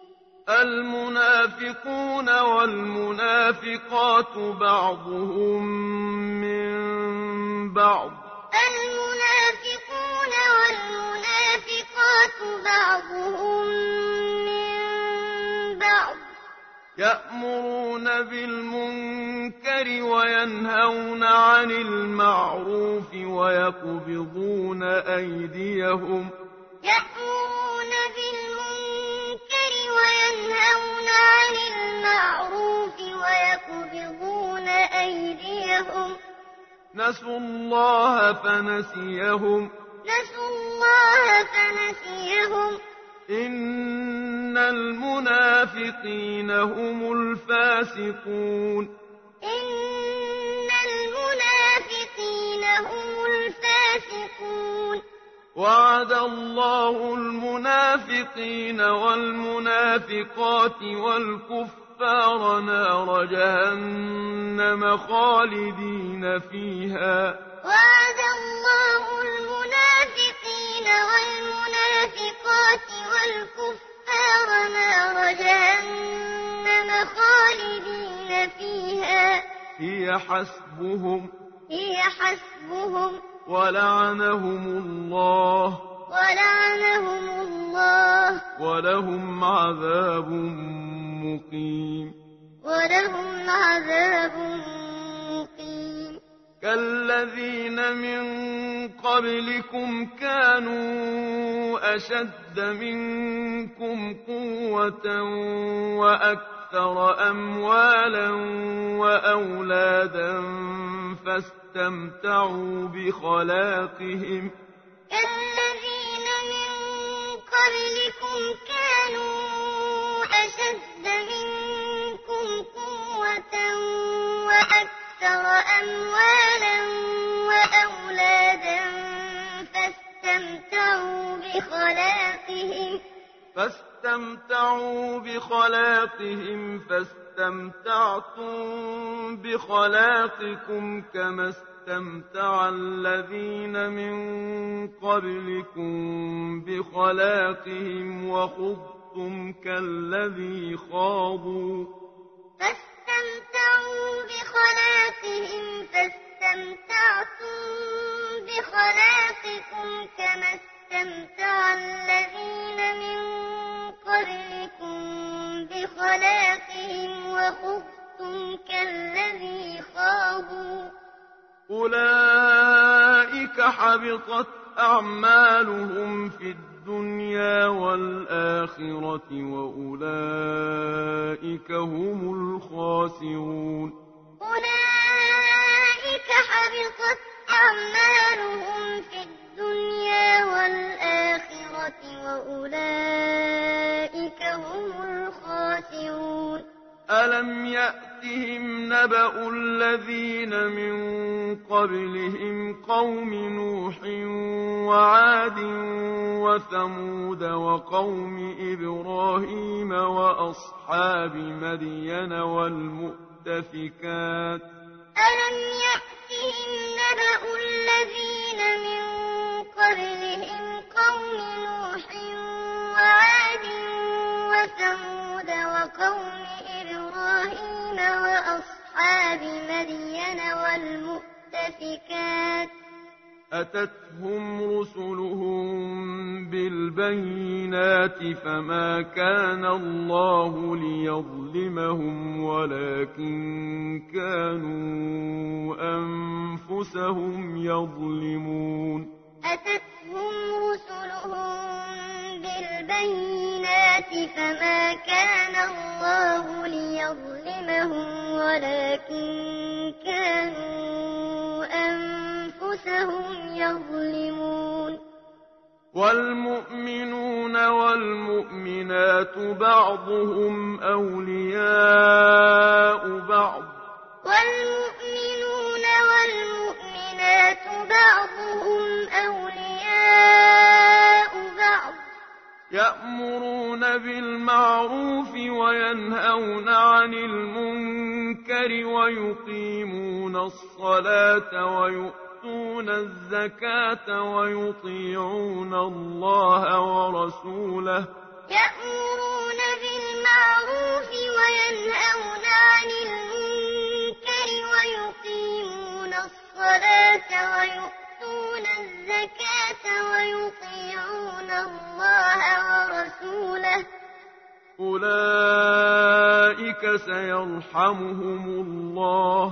المنافقون والمنافقات بعضهم من بعض المنافقون والمنافقات بعضهم من بعض يأمرون بالمنكر وينهون عن المعروف ويقبضون أيديهم يأمرون بالمنكر وينهون عن المعروف ويقبضون أيديهم نسوا الله فنسيهم نسوا الله فنسيهم إن المنافقين هم الفاسقون إن المنافقين هم الفاسقون وعد الله المنافقين والمنافقات والكفار نار جهنم خالدين فيها وعد الله المنافقين والمنافقات والكفار نار جهنم خالدين فيها هي حسبهم هي حسبهم ولعنهم الله ولعنهم الله ولهم عذاب مقيم ولهم عذاب مقيم كالذين من قبلكم كانوا أشد منكم قوة وأكثر أموالا وأولادا فاستمتعوا بخلاقهم كالذين من قبلكم كانوا أشد منكم قوة وأكثر أموالا وأولادا فاستمتعوا بخلاقهم فاستمتعوا بخلاقهم فاستمتعتم بخلاقكم كما استمتع الذين من قبلكم بخلاقهم وخضتم كالذي خاضوا فاستمتعوا بخلاقهم فاستمتعتم بخلاقكم كما استمتع الذين من قبلكم وخضتم كالذي خاضوا أولئك حبطت أعمالهم في الدنيا والآخرة وأولئك هم الخاسرون أولئك حبطت أعمالهم في الدنيا والآخرة وأولئك هم الخاسرون ألم يأتهم نبأ الذين من قبلهم قوم نوح وعاد وثمود وقوم إبراهيم وأصحاب مدين والمؤتفكات ألم يأتهم نبأ الذين من قبلهم قوم نوح وعاد وثمود وقوم إبراهيم وأصحاب مدين والمؤتفكات أتتهم رسلهم بالبينات فما كان الله ليظلمهم ولكن كانوا أنفسهم يظلمون أتتهم رسلهم بالبينات فما كان الله ليظلمهم ولكن كانوا أنفسهم يظلمون والمؤمنون والمؤمنات بعضهم أولياء بعض والمؤمنون والمؤمنات بعضهم أولياء بعض يأمرون بالمعروف وينهون عن المنكر ويقيمون الصلاة ويؤتون الزكاة ويطيعون الله ورسوله يأمرون بالمعروف وينهون عن المنكر ويقيمون الصلاة ويؤتون الزكاة ويطيعون الله ورسوله أولئك سيرحمهم الله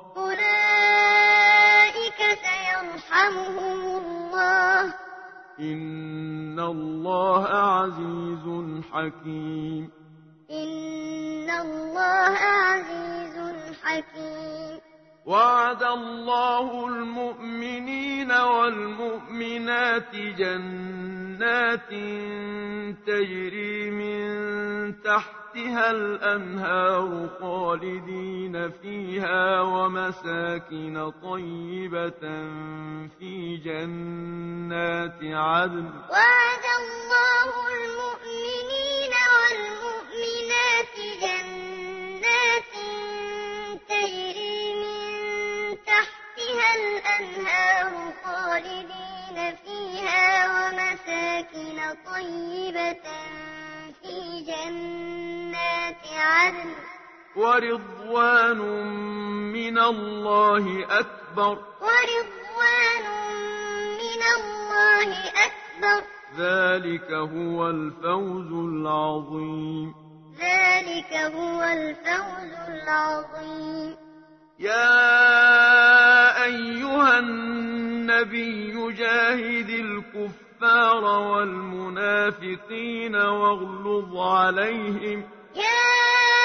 أولئك سيرحمهم الله إن الله عزيز حكيم إن الله عزيز حكيم وعد الله المؤمنين والمؤمنات جنات تجري من تحتها الأنهار خالدين فيها ومساكن طيبة في جنات عدن وعد الله المؤمنين والمؤمنات جنات تجري من تحتها الأنهار خالدين فيها ومساكن طيبة في جنات عدن ورضوان من الله أكبر ورضوان من الله أكبر ذلك هو الفوز العظيم ذلك هو الفوز العظيم يا أيها النبي جاهد الكفار والمنافقين واغلظ عليهم يا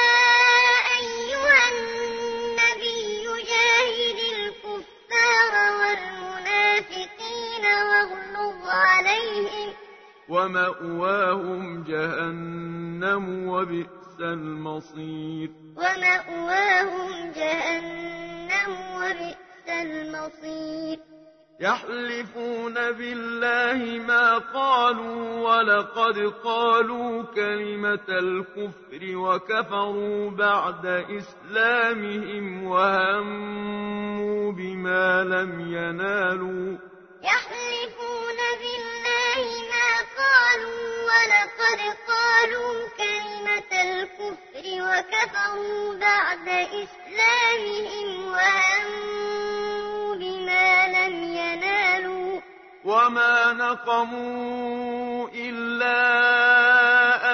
أيها النبي جاهد الكفار والمنافقين واغلظ عليهم ومأواهم جهنم وبئس المصير ومأواهم جهنم وبئس المصير يحلفون بالله ما قالوا ولقد قالوا كلمة الكفر وكفروا بعد إسلامهم وهموا بما لم ينالوا يحلفون بالله ما قالوا ولقد قالوا كلمة الكفر وكفروا بعد إسلامهم وهموا بما لم ينالوا وما نقموا إلا أن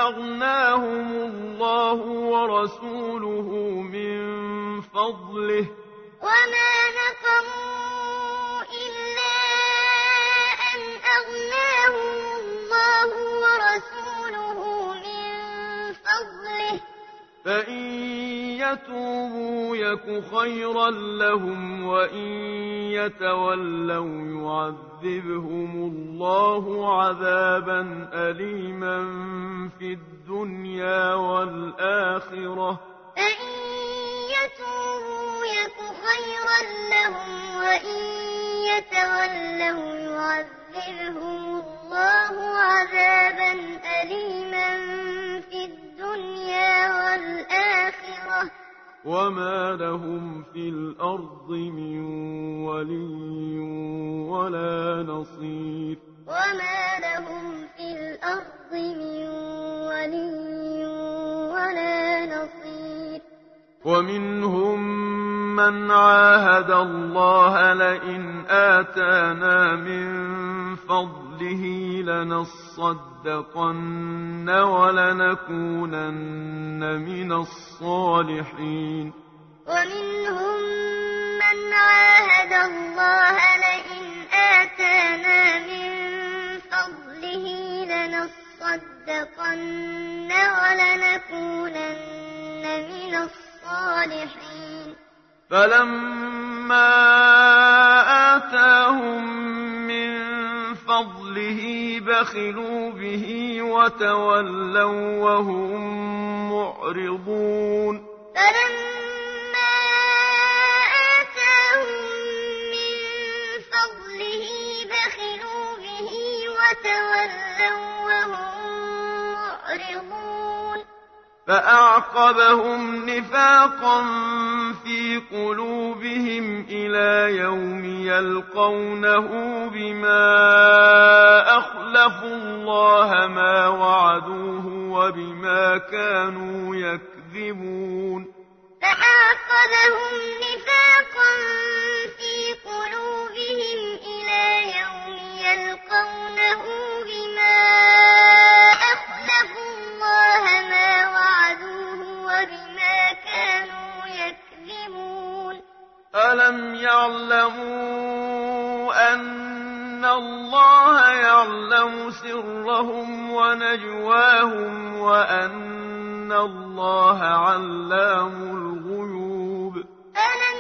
أغناهم الله ورسوله من فضله وما نقموا إلا أن أغناهم الله ورسوله من فضله فإن يتوبوا يك خيرا لهم وإن يتولوا يعذبهم الله عذابا أليما في الدنيا والآخرة فإن يتوبوا يك خيرا لهم وإن يتولوا يعذبهم الله عذابا أليما في الدنيا والآخرة وما لهم في الأرض من ولي ولا نصير وما لهم في الأرض من ولي ولا نصير ومنهم من عاهد الله لئن آتانا من فضله لنصدقن ولنكونن من الصالحين ومنهم من عاهد الله لئن آتانا من فضله لنصدقن ولنكونن من الصالحين فلما آتاهم من فضله بخلوا به وتولوا وهم معرضون فلما آتاهم من فضله بخلوا به وتولوا وهم معرضون فأعقبهم نفاقا في قلوبهم إلى يوم يلقونه بما أخلفوا الله ما وعدوه وبما كانوا يكذبون فأعقبهم نفاقا في قلوبهم إلى يوم يلقونه بما أخلفوا الله ما وعدوه وبما كانوا يكذبون ألم يعلموا أن الله يعلم سرهم ونجواهم وأن الله علام الغيوب ألم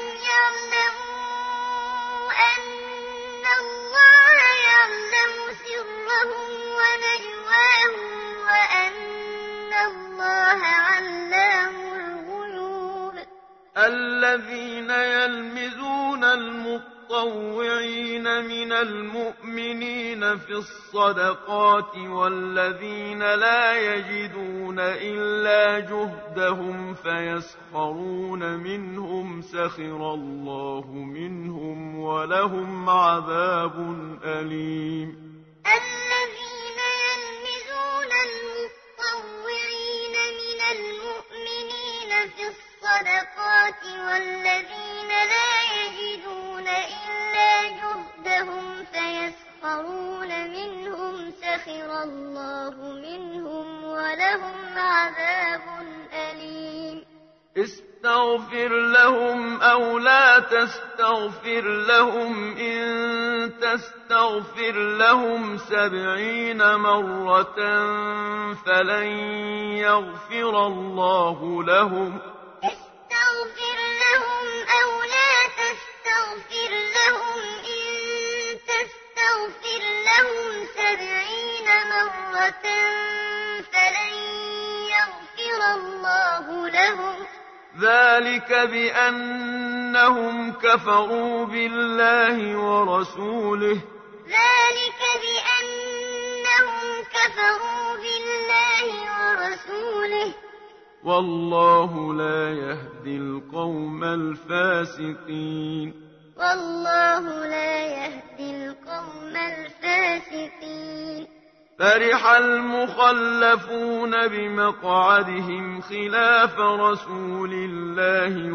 يعلموا أن الله يعلم سرهم ونجواهم وأن الله علام الغيوب الذين يلمزون المطوعين من المؤمنين في الصدقات والذين لا يجدون إلا جهدهم فيسخرون منهم سخر الله منهم ولهم عذاب أليم الذين يلمزون المطوعين من المؤمنين في الصدقات والذين لا يجدون إلا جهدهم فيسخرون منهم سخر الله منهم ولهم عذاب أليم استغفر لهم أو لا تستغفر لهم إن تستغفر لهم سبعين مرة فلن يغفر الله لهم استغفر لهم أو لا تستغفر لهم إن تستغفر لهم سبعين مرة فلن يغفر الله لهم ذلك بأنهم كفروا بالله ورسوله ذلك بأنهم كفروا بالله ورسوله والله لا يهدي القوم الفاسقين والله لا يهدي القوم الفاسقين فرح المخلفون بمقعدهم خلاف رسول الله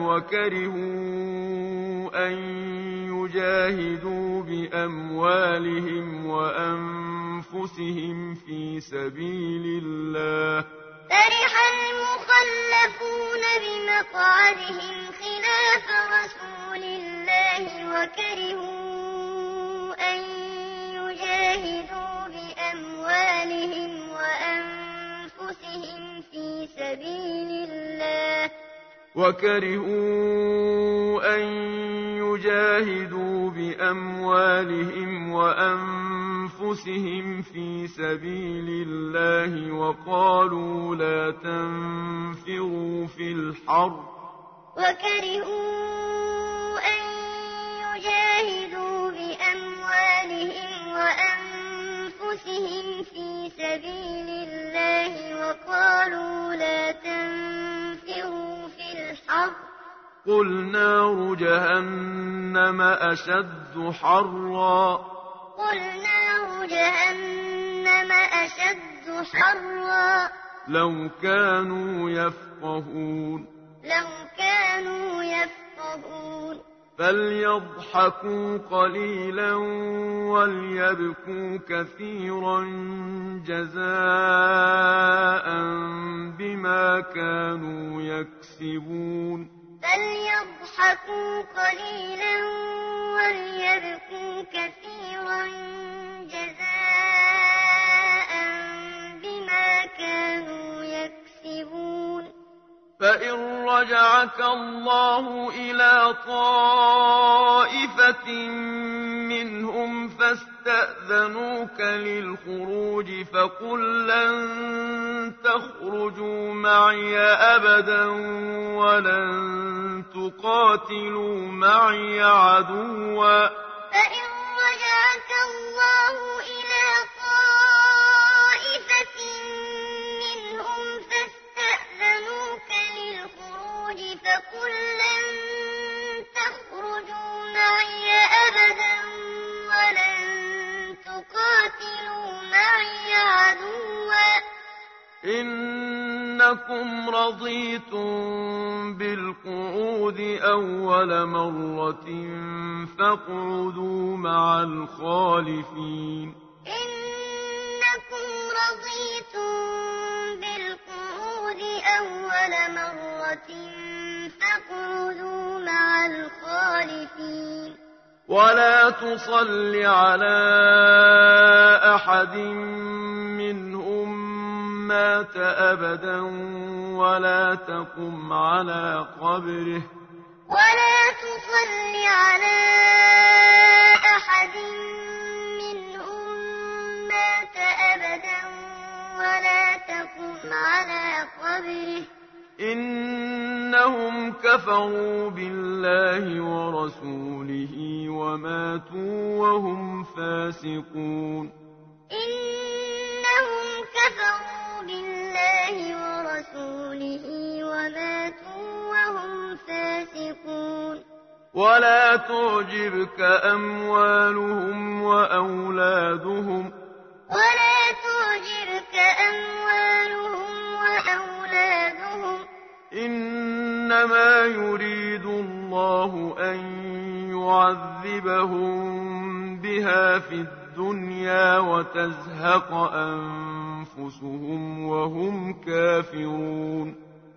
وكرهوا أن يجاهدوا بأموالهم وأنفسهم في سبيل الله فرح المخلفون بمقعدهم خلاف رسول الله وكرهوا أن يجاهدوا بأموالهم وأنفسهم في سبيل الله وكرهوا أن يجاهدوا بأموالهم وأنفسهم في سبيل الله وقالوا لا تنفروا في الحر وكرهوا أن يجاهدوا بأموالهم وأنفسهم في سبيل الله وقالوا لا تنفروا في الحر قل نار جهنم أشد حرا قل نار جهنم أشد حرا لو كانوا يفقهون لو كانوا يفقهون فليضحكوا قليلا وليبكوا كثيرا جزاء بما كانوا يكسبون فليضحكوا قليلا وليبكوا كثيرا جزاء بما كانوا يكسبون فإن رجعك الله إلى طائفة منهم فاستأذنوك للخروج فقل لن تخرجوا معي أبدا ولن تقاتلوا معي عدوا فإن رجعك الله إلى طائفة منهم فاستأذنوك للخروج فقل لن تخرجوا معي أبدا ولن تقاتلوا معي عدوا إنكم رضيتم بالقعود أول مرة فاقعدوا مع الخالفين إنكم رضيتم بالقعود أول مرة فاقعدوا مع الخالفين ولا تصل على أحد منهم مات أبدا ولا تقم على قبره ولا تصل على أحد منهم مات أبدا ولا تقم على قبره إنهم كفروا بالله ورسوله وماتوا وهم فاسقون إنهم كفروا بالله ورسوله وماتوا وهم فاسقون ولا تعجبك أموالهم وأولادهم ولا تعجبك أموالهم وأولادهم إنما يريد الله أن يعذبهم بها في الدنيا وتزهق أنفسهم وهم كافرون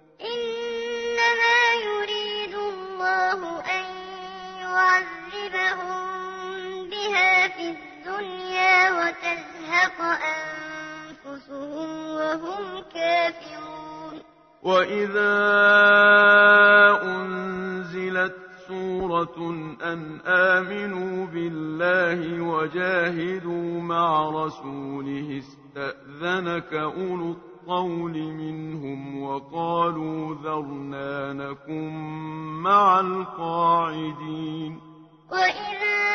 إنما يريد الله أن يعذبهم بها في الدنيا وتزهق أنفسهم وهم كافرون وإذا أنزلت سورة أن آمنوا بالله وجاهدوا مع رسوله استأذنك أولو الطول منهم وقالوا ذرنا نكن مع القاعدين وإذا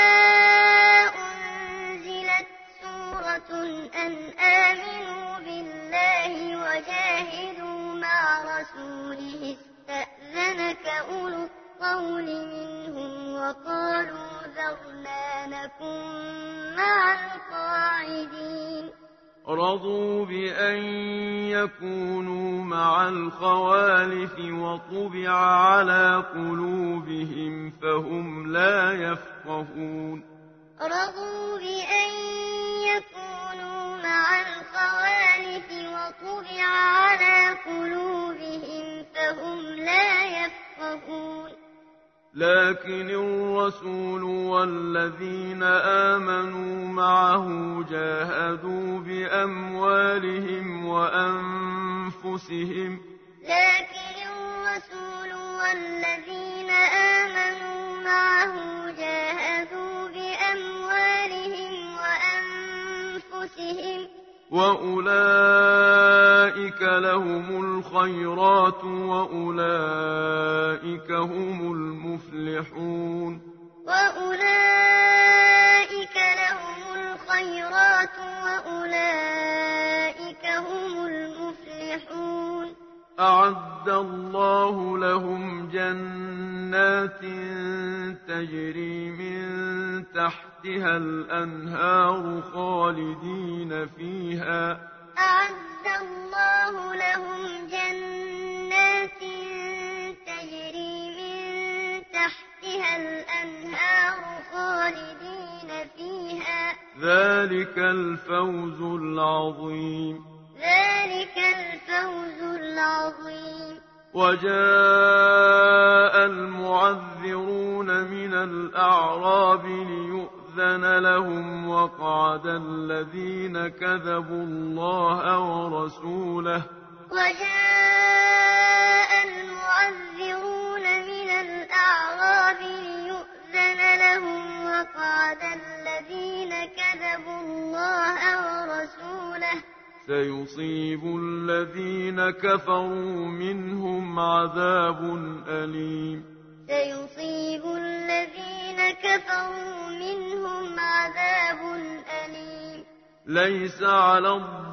أنزلت سورة أن آمنوا بالله وجاهدوا مع رسوله استأذنك أولو الطول منهم وقالوا ذرنا نكن مع القاعدين رضوا بأن يكونوا مع الخوالف وطبع على قلوبهم فهم لا يفقهون رضوا بأن يكونوا مع الخوالف وطبع وطبع على قلوبهم فهم لا يفقهون لكن الرسول والذين آمنوا معه جاهدوا بأموالهم وأنفسهم لكن الرسول والذين آمنوا معه جاهدوا بأموالهم وأنفسهم وأولئك لهم الخيرات وأولئك هم المفلحون وأولئك لهم الخيرات وأولئك هم المفلحون أعد الله لهم جنات تجري من تحتها الأنهار خالدين فيها أعد الله لهم جنات تجري من تحتها الأنهار خالدين فيها ذلك الفوز العظيم ذلك الفوز العظيم وجاء المعذرون من الأعراب ليؤذن لهم وقعد الذين كذبوا الله ورسوله وجاء المعذرون من الأعراب ليؤذن لهم وقعد الذين كذبوا الله ورسوله سيصيب الذين كفروا منهم عذاب أليم سيصيب الذين كفروا منهم عذاب أليم ليس على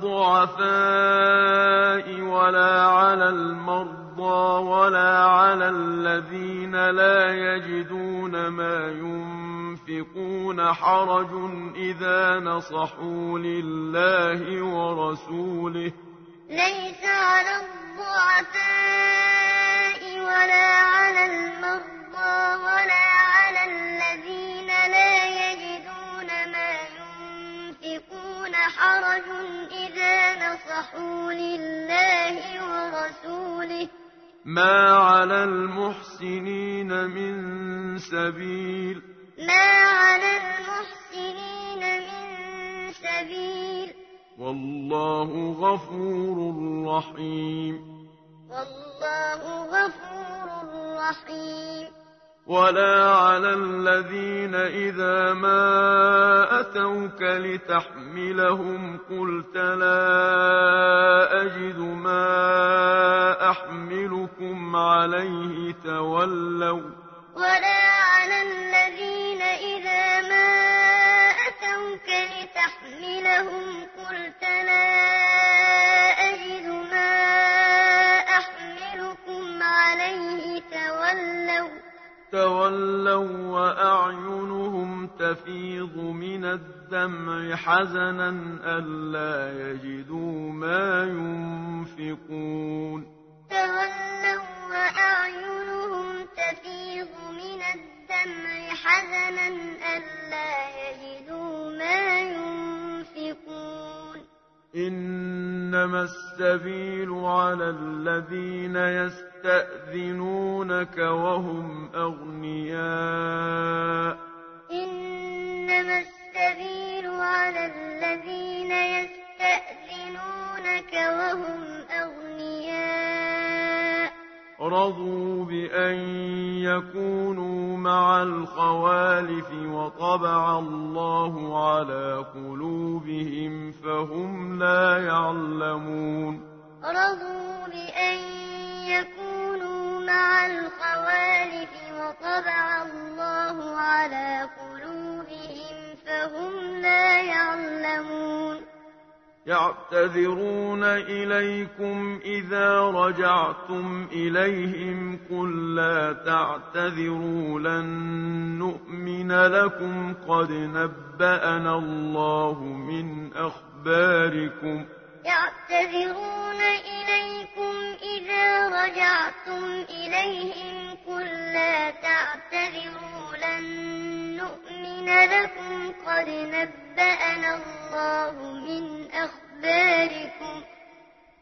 الضعفاء ولا على المرضى ولا على الذين لا يجدون ما ينفقون حرج إذا نصحوا لله ورسوله ليس على الضعفاء ولا على المرضى ولا على الذين لا يجدون ما ينفقون حرج إذا نصحوا لله ورسوله ما على المحسنين من سبيل ما على المحسنين من سبيل والله غفور رحيم والله غفور رحيم ولا على الذين إذا ما أتوك لتحملهم قلت لا أجد ما أحملكم عليه تولوا ولا على الذين إذا ما أتوك لتحملهم قلت لا أجد ما أحملكم عليه تولوا تولوا وأعينهم تفيض من الدمع حزنا ألا يجدوا ما ينفقون تولوا وأعينهم تفيض من الدمع حزنا ألا يجدوا ما ينفقون إنما السبيل على الذين يستأذنونك وهم أغنياء إنما السبيل على الذين يستأذنونك وهم أغنياء رضوا بأن يكونوا مع الخوالف وطبع الله على قلوبهم فهم لا يعلمون رضوا بأن يكونوا مع الخوالف وطبع الله على قلوبهم فهم لا يعلمون يعتذرون إليكم إذا رجعتم إليهم قل لا تعتذروا لن نؤمن لكم قد نبأنا الله من أخباركم يعتذرون إليكم إذا رجعتم إليهم قل لا تعتذروا لن نؤمن لكم قد نبأنا الله من أخباركم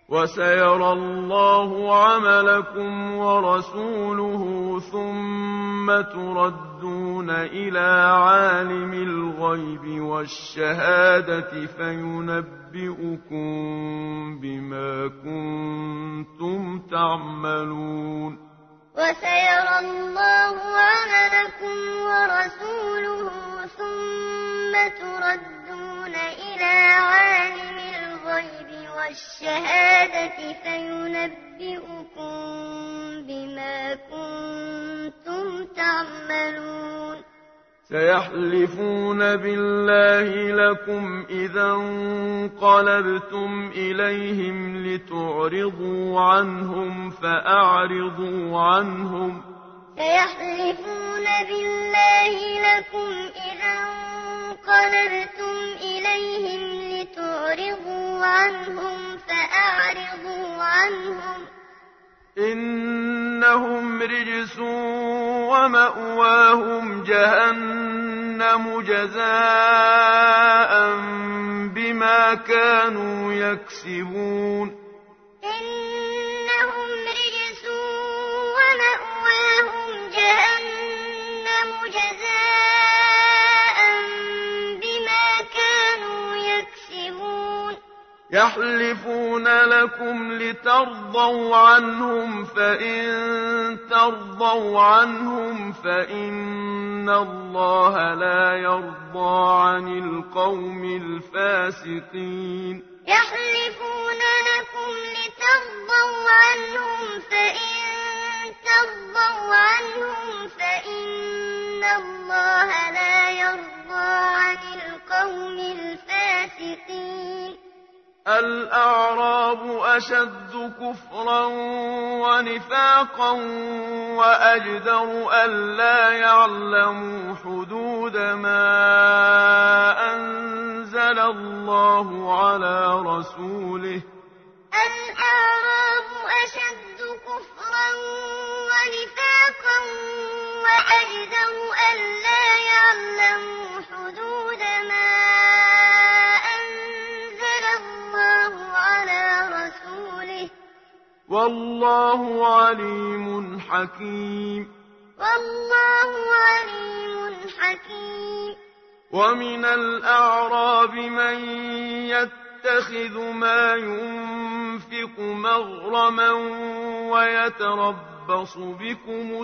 وسيرى الله عملكم ورسوله ثم تردون إلى عالم الغيب والشهادة فينبئكم بما كنتم تعملون وسيرى الله عملكم ورسوله ثم تردون إلى عالم الغيب والشهادة فينبئكم بما كنتم تعملون سيحلفون بالله لكم إذا انقلبتم إليهم لتعرضوا عنهم فأعرضوا عنهم سيحلفون بالله لكم إذا انقلبتم إليهم لتعرضوا عنهم فأعرضوا عنهم إنهم رجس ومأواهم جهنم جزاء بما كانوا يكسبون إنهم رجس ومأواهم جهنم جزاء بما كانوا يكسبون يحلفون لكم لترضوا عنهم فإن ترضوا عنهم فإن الله لا يرضى عن القوم الفاسقين يحلفون لكم لترضوا عنهم فإن ترضوا عنهم فإن الله لا يرضى عن القوم الفاسقين الأعراب أشد كفرا ونفاقا وأجدر ألا يعلموا حدود ما أنزل الله على رسوله الأعراب أشد كفرا ونفاقا وأجدر ألا يعلموا حدود ما والله عليم حكيم والله عليم حكيم ومن الأعراب من يتخذ ما ينفق مغرما ويتربص بكم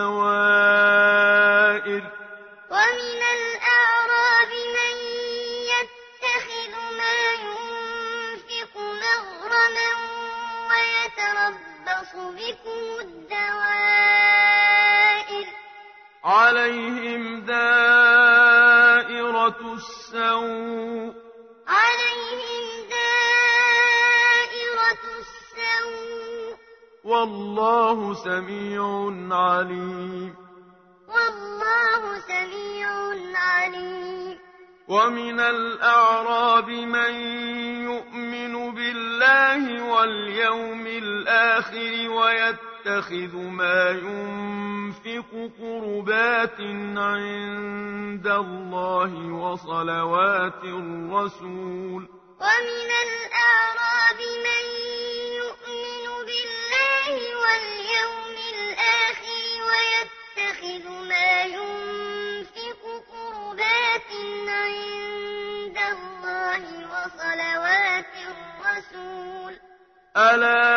الدوائر ومن الأعراب من يتخذ ما ينفق مغرما ويتربص بكم الدوائر عليهم دائرة السوء عليهم دائرة السوء والله سميع عليم والله سميع عليم ومن الأعراب من يؤمن بالله واليوم الآخر ويتخذ ما ينفق قربات عند الله وصلوات الرسول ومن الأعراب من يؤمن بالله واليوم الآخر ويتخذ ما ينفق قربات عند الله وصلوات الرسول ألا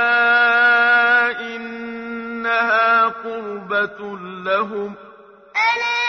إنها قربة لهم ألا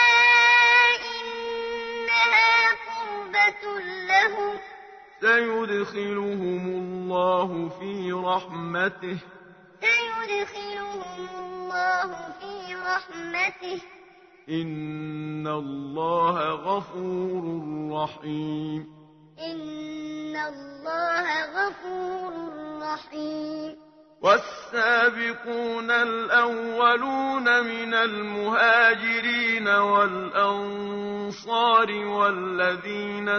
إنها قربة لهم سيدخلهم الله في رحمته سيدخلهم الله في رحمته إن الله غفور رحيم إن الله غفور رحيم والسابقون الأولون من المهاجرين والأنصار والذين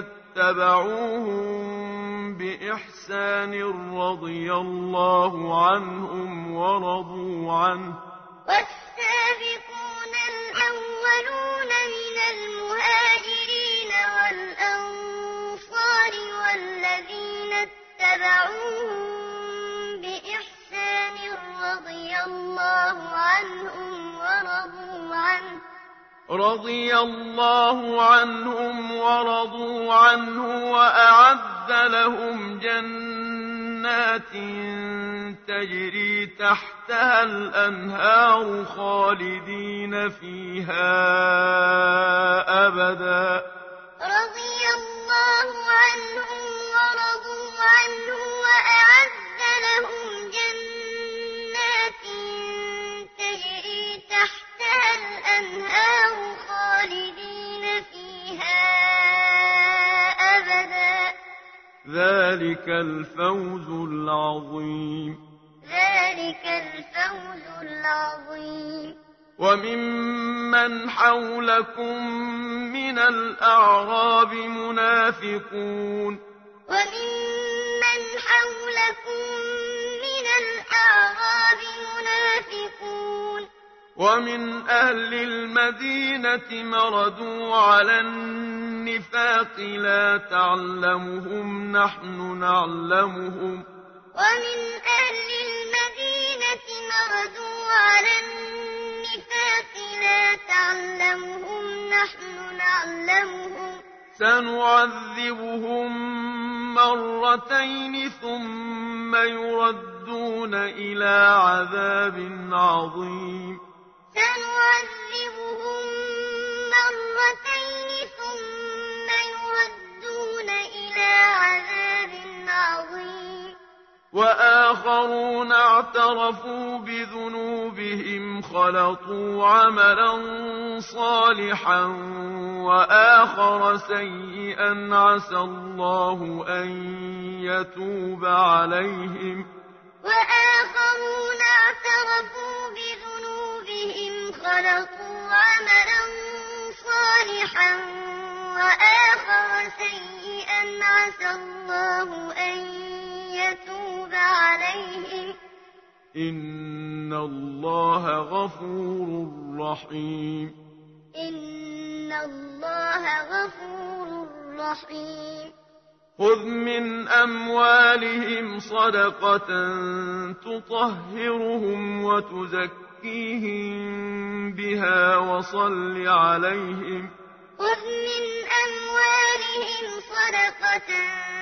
اتبعوهم بإحسان رضي الله عنهم ورضوا عنه والسابقون الأولون من المهاجرين والأنصار والذين اتبعوهم رضي الله عنهم ورضوا عنه وأعد لهم جنات تجري تحتها الأنهار خالدين فيها أبدا. رضي الله عنهم ورضوا عنه وأعد لهم جنات تجري تحتها الأنهار خالدين فيها أبدا. ذلك الفوز العظيم. ذلك الفوز العظيم. وممن حولكم من الأعراب منافقون. وممن حولكم من الأعراب منافقون. ومن أهل المدينة مردوا على النفاق لا تعلمهم نحن نعلمهم. ومن أهل المدينة مردوا على النفاق لا تعلمهم نحن نعلمهم. سنعذبهم مرتين ثم يردون إلى عذاب عظيم. سنعذبهم مرتين ثم يردون إلى عذاب عظيم. وآخرون اعترفوا بذنوبهم خلطوا عملا صالحا وآخر سيئا عسى الله أن يتوب عليهم. وآخرون اعترفوا بذنوبهم خلطوا عملا صالحا وآخر سيئا عسى الله أن يتوب عليهم. إن الله غفور رحيم. إن الله غفور رحيم. خذ من أموالهم صدقة تطهرهم وتزكيهم بها وصل عليهم. خذ من أموالهم صدقة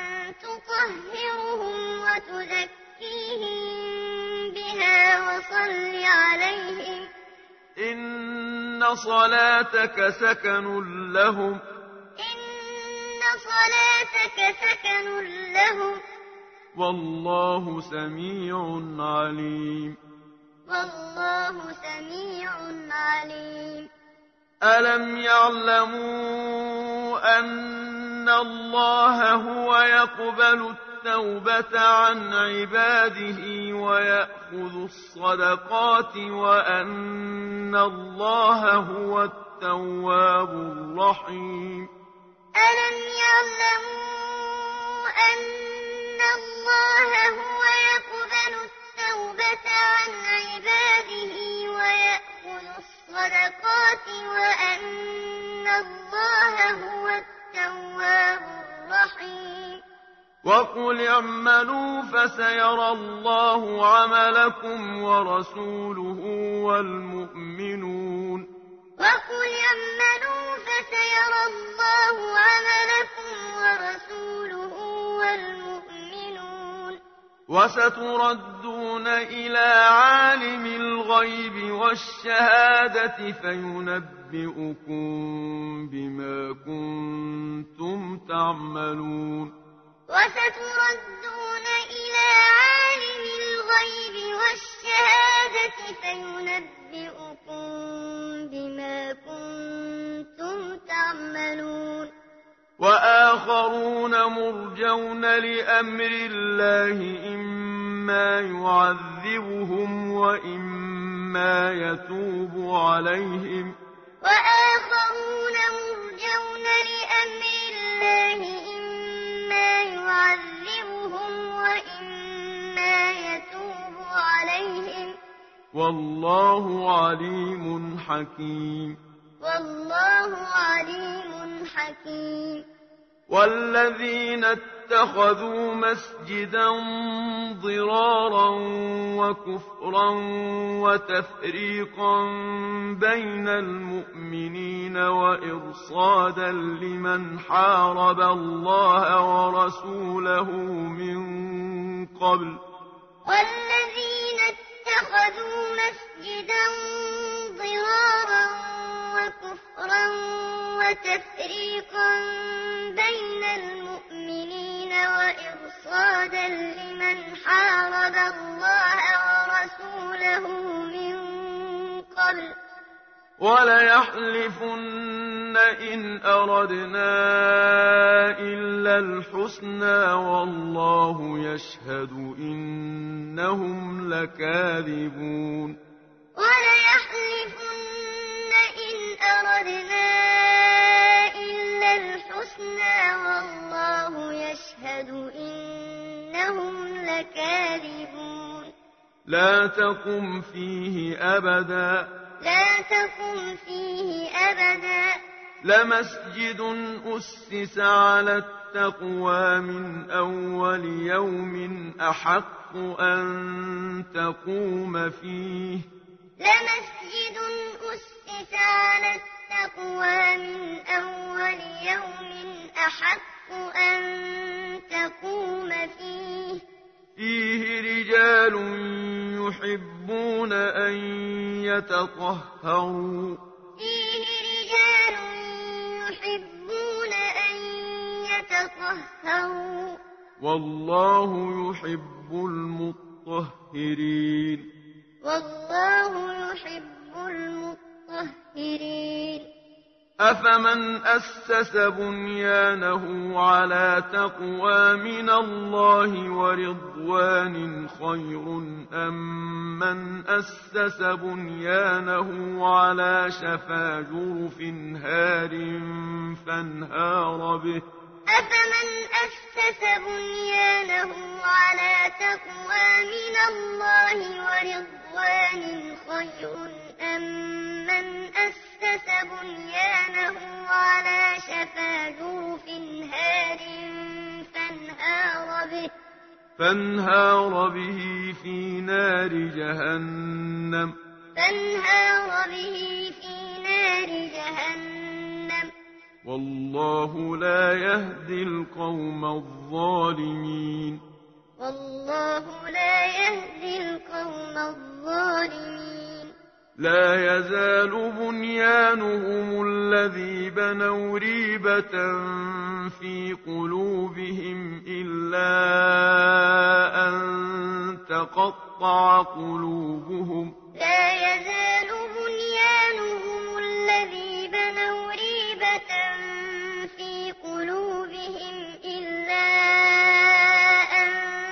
تطهرهم وتزكيهم بها وصل عليهم. إن صلاتك سكن لهم. إن صلاتك سكن لهم. والله سميع عليم. والله سميع عليم. ألم يعلموا أن الله هو يقبل التوبة عن عباده ويأخذ الصدقات وأن الله هو التواب الرحيم. ألم يعلموا أن الله هو يقبل التوبة عن عباده ويأخذ الصدقات وأن الله هو التواب الرحيم. وقل اعملوا فسيرى الله عملكم ورسوله والمؤمنون. وقل اعملوا فسيرى الله عملكم ورسوله والمؤمنون. وستردون إلى عالم الغيب والشهادة فينبئكم بما كنتم تعملون. وستردون إلى عالم الغيب والشهادة فينبئكم بما كنتم تعملون. وآخرون مرجون لأمر الله إما يعذبهم وإما يتوب عليهم. وآخرون مرجون لأمر الله إما يعذبهم وإما يتوب عليهم. والله عليم حكيم. والله عليم حكيم. والذين اتخذوا مسجدا ضرارا وكفرا وتفريقا بين المؤمنين وإرصادا لمن حارب الله ورسوله من قبل والذين اتخذوا مسجدا ضرارا وكفرا وتفريقا بين المؤمنين وإرصادا لمن حارب الله ورسوله من قبل وليحلفن إن أردنا إلا الحسنى والله يشهد إنهم لكاذبون وليحلفن إن أردنا إلا الحسنى والله يشهد إنهم لكاذبون لا تقم فيه أبدا لا تقم فيه أبدا لمسجد أسس على التقوى من أول يوم أحق أن تقوم فيه لمسجد أسس على التقوى من أول يوم أحق أن تقوم فيه فيه رجال يحبون أن يتطهروا فيه رجال يحبون أن يتطهروا والله يحب المطهرين والله يحب المطهرين أفمن أسس بنيانه على تقوى من الله ورضوان خير أم من أسس بنيانه على شفا جرف هار فانهار به أفمن أسس بنيانه على تقوى من الله ورضوان خير أم من أسس بنيانه على شفا جرف هار فانهار به فانهار به في نار جهنم فانهار به في نار جهنم والله لا يهدي القوم الظالمين والله لا يهدي القوم الظالمين لا يزال بنيانهم الذي بنوا ريبة في قلوبهم إلا أن تقطع قلوبهم لا يزال بنيانهم الذي بنوا ريبة في قلوبهم إلا أن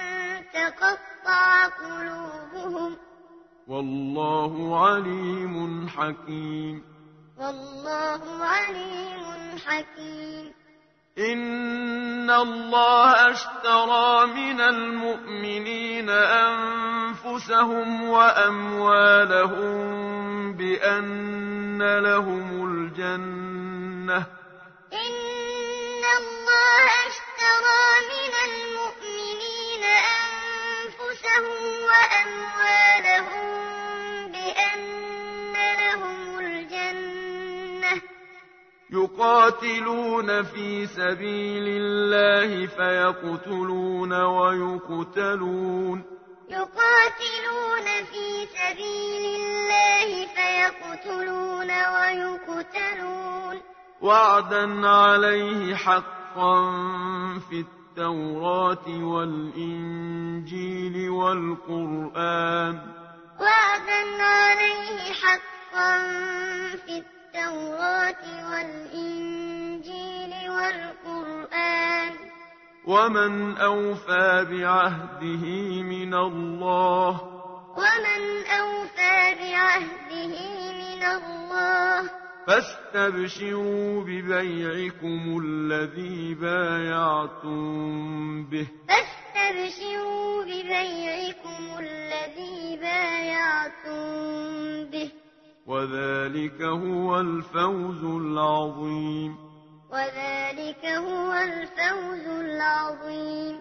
تقطع قلوبهم والله عليم حكيم والله عليم حكيم إن الله اشترى من المؤمنين أنفسهم وأموالهم بأن لهم الجنة إن الله اشترى من المؤمنين أنفسهم وأموالهم بأن لهم الجنة يقاتلون في سبيل الله فيقتلون ويقتلون يقاتلون في سبيل الله فيقتلون ويقتلون وعدا عليه حقا في التوراة والإنجيل والقرآن وعدا عليه حقا في التوراة والإنجيل والقرآن ومن أوفى بعهده من الله ومن أوفى بعهده من الله فاستبشروا ببيعكم الذي بايعتم به فاستبشروا ببيعكم الذي بايعتم به وذلك هو الفوز العظيم وذلك هو الفوز العظيم.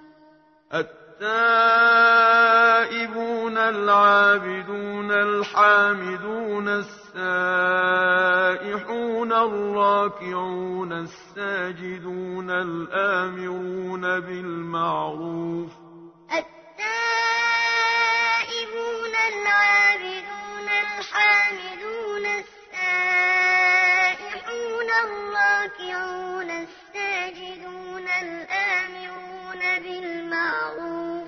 التائبون العابدون الحامدون السائحون الراكعون الساجدون الآمرون بالمعروف التائبون العابدون الحامدون السائحون الراكعون الساجدون الآمرون بالمعروف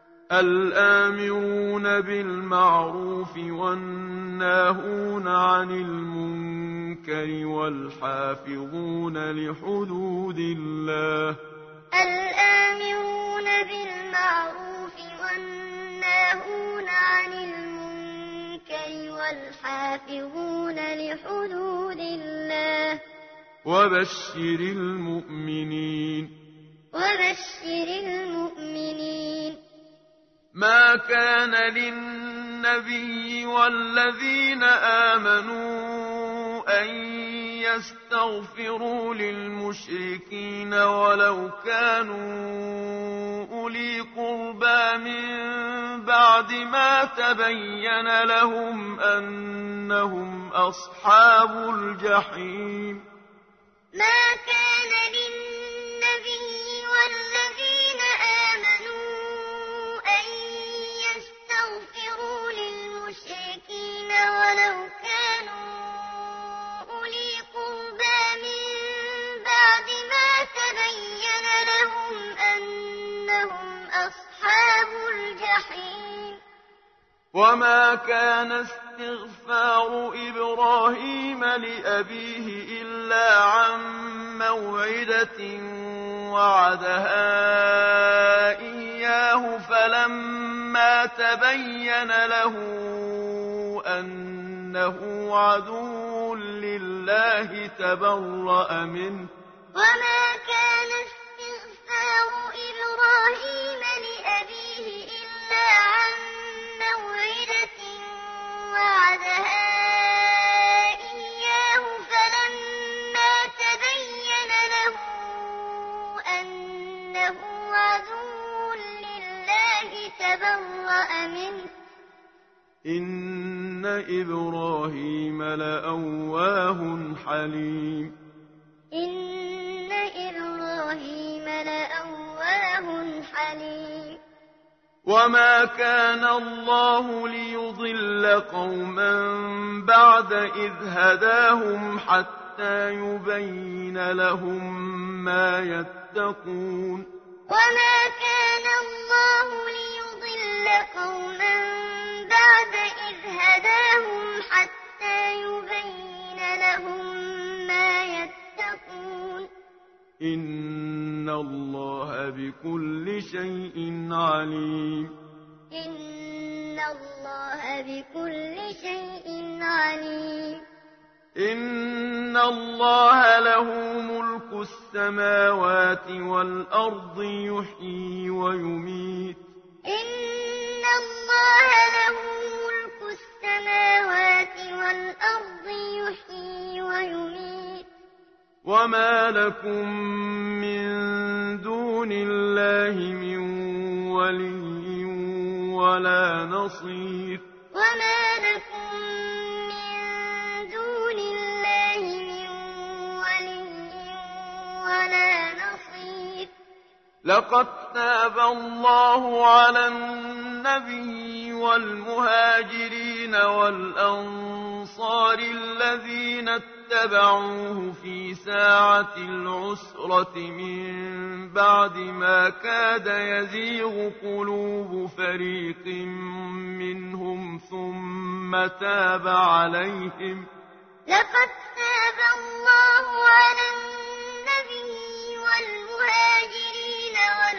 الآمرون بالمعروف والناهون عن المنكر والحافظون لحدود الله الآمرون بالمعروف والناهون عن المنكر والحافظون لحدود الله وبشر المؤمنين وبشر المؤمنين. ما كان للنبي والذين آمنوا أن يستغفروا للمشركين ولو كانوا أولي قربى من بعد ما تبين لهم أنهم أصحاب الجحيم. ما كان للنبي والذين آمنوا أن يستغفروا للمشركين ولو كانوا أولي قربى من بعد ما تبين لهم أنهم أصحاب الجحيم. وما كان استغفار إبراهيم لأبيه إلا عن موعدة وعدها إياه فلما تبين له أنه عدو لله تبرأ منه. وما كان استغفار إبراهيم لأبيه إلا عن موعدة وعدها إياه فلما تبين له أنه عدو لله تبرأ منه. إن إبراهيم لأواه حليم. إن إبراهيم لأواه حليم. وما كان الله ليضل قوما بعد إذ هداهم حتى يبين لهم ما يتقون. وما كان الله ليضل قوما بعد إذ هداهم حتى يبين لهم ما يتقون. إن الله بكل شيء عليم. إن الله بكل شيء عليم. إن الله له ملك السماوات والأرض يحيي ويميت. إن الله له ملك السماوات والأرض يحيي ويميت. وما لكم من دون الله من ولي ولا نصير. وما لكم من دون الله من ولي ولا نصير. لقد تاب الله على النبي والمهاجرين والأنصار الذين اتبعوه في ساعة العسرة من بعد ما كاد يزيغ قلوب فريق منهم ثم تاب عليهم. لقد تاب الله على النبي والمهاجرين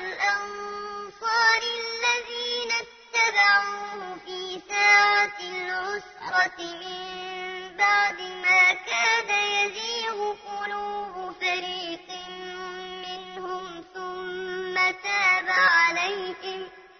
والأنصار الذين اتبعوه في ساعة العسرة من بعد ما كاد يزيغ قلوب فريق منهم ثم تاب عليهم.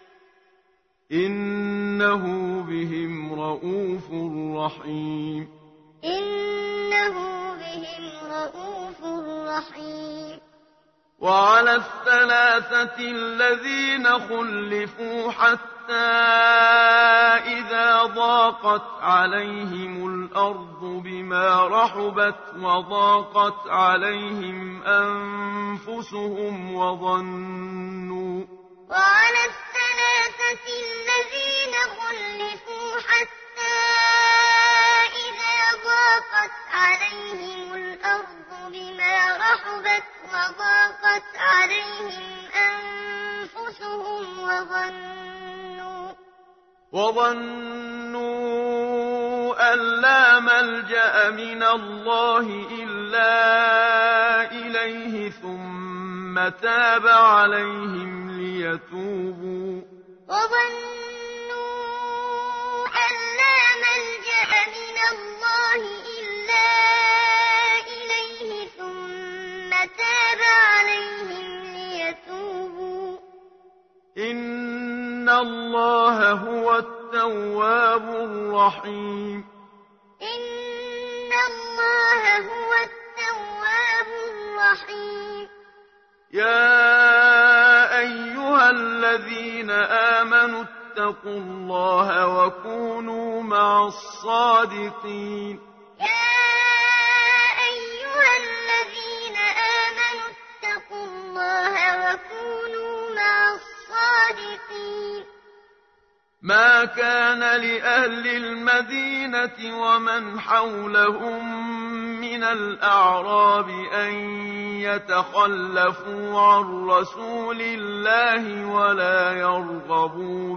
إنه بهم رءوف رحيم. إنه بهم بهم رءوف رحيم وعلى الثلاثة الذين خلفوا حتى إذا ضاقت عليهم الأرض بما رحبت وضاقت عليهم أنفسهم وظنوا وعلى الثلاثة الذين خلفوا حتى إذا ضاقت عليهم الأرض بما رحبت وضاقت عليهم أنفسهم وظنوا وظنوا أن لا ملجأ من الله إلا إليه ثم تاب عليهم ليتوبوا وظنوا أن لا ملجأ من الله إلا إليه ثم تاب عليهم ليتوبوا إن الله هو التواب الرحيم إن الله هو التواب الرحيم يا أيها الذين آمنوا اتقوا الله وكونوا مع الصادقين يا أيها الذين آمنوا اتقوا الله وكونوا مع الصادقين ما كان لأهل المدينة ومن حولهم من الأعراب أن يتخلفوا عن رسول الله ولا يرغبوا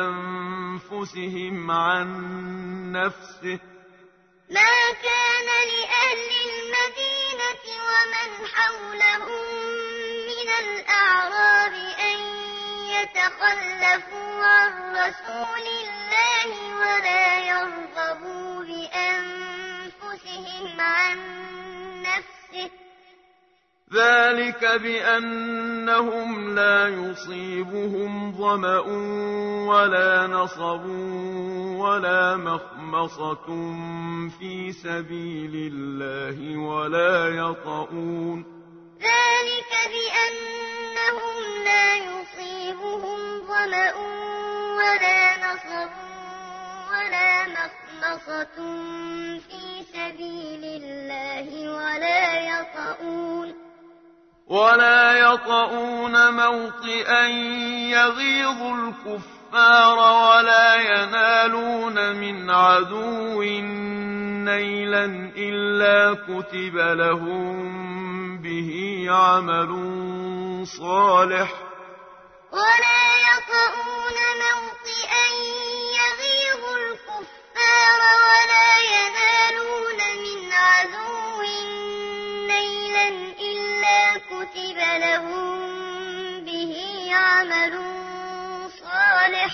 بأنفسهم عن نفسه ما كان لأهل المدينة ومن حولهم من الأعراب أن يتخلفوا عن رسول الله ولا يرغبوا بأنفسهم عن نفسه ذلك بأنهم لا يصيبهم ظمأ ولا نصب ولا مخمصة في سبيل الله ولا يطؤون ذلك بأنهم لا يصيبهم ظمأ ولا نصب ولا مخمصة في سبيل الله ولا يطؤون ولا يطؤون موطئا يغيظ الكفار ولا ينالون من عدو نيلا إلا كتب لهم به عمل صالح ولا يطؤون موطئا يغيظ الكفار ولا ينالون من عدو نيلا إلا كتب لهم به عمل صالح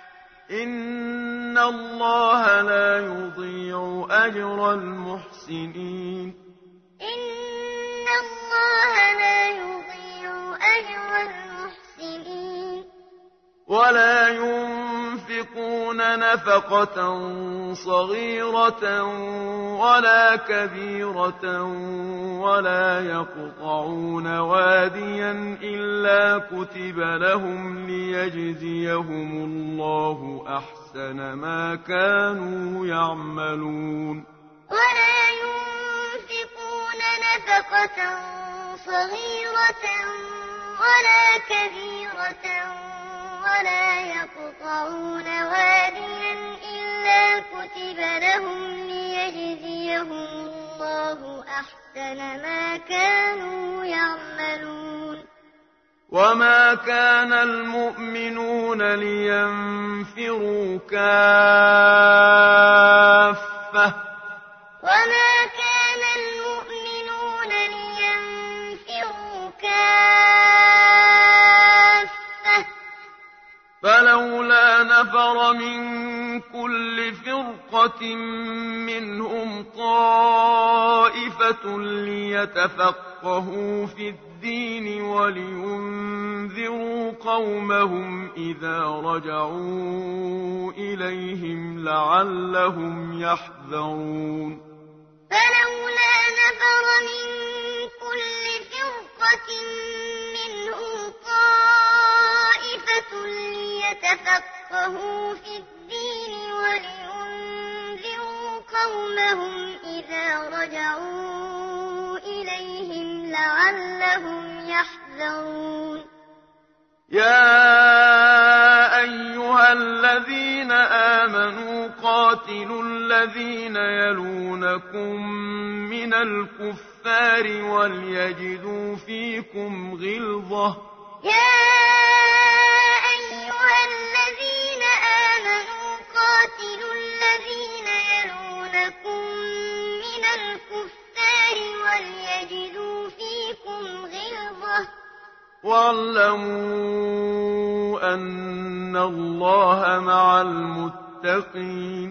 إن الله لا يضيع أجر المحسنين إن الله لا يضيع أجر المحسنين ولا ينفقون نفقة صغيرة ولا كبيرة ولا يقطعون واديا إلا كتب لهم ليجزيهم الله أحسن ما كانوا يعملون ولا ينفقون نفقة صغيرة ولا كبيرة ولا يقطعون واديا إلا كتب لهم ليجزيهم الله أحسن ما كانوا يعملون وما كان المؤمنون لينفروا كافة وما كان المؤمنون لينفروا كافة فلولا نفر من كل فرقة منهم طائفة ليتفقهوا في الدين ولينذروا قومهم إذا رجعوا إليهم لعلهم يحذرون فلولا نفر نَفَرَ مِن كُلِّ فِرْقَةٍ مِّنْهُمْ طَائِفَةٌ لِّيَتَفَقَّهُوا فِي الدِّينِ وَلِيُنذِرُوا قَوْمَهُمْ إِذَا رَجَعُوا إِلَيْهِمْ لَعَلَّهُمْ يَحْذَرُونَ يَا أَيُّهَا الَّذِينَ آمَنُوا قَاتِلُوا الَّذِينَ يَلُونَكُم مِّنَ الْكُفَّارِ وَلْيَجِدُوا فِيكُمْ غِلْظَةً ۚ يَا أَيُّهَا الَّذِينَ آمَنُوا قَاتِلُوا الَّذِينَ يَلُونَكُم مِّنَ الْكُفَّارِ وَلْيَجِدُوا فِيكُمْ غِلْظَةً ۚ وَاعْلَمُوا أَنَّ اللَّهَ مَعَ الْمُتَّقِينَ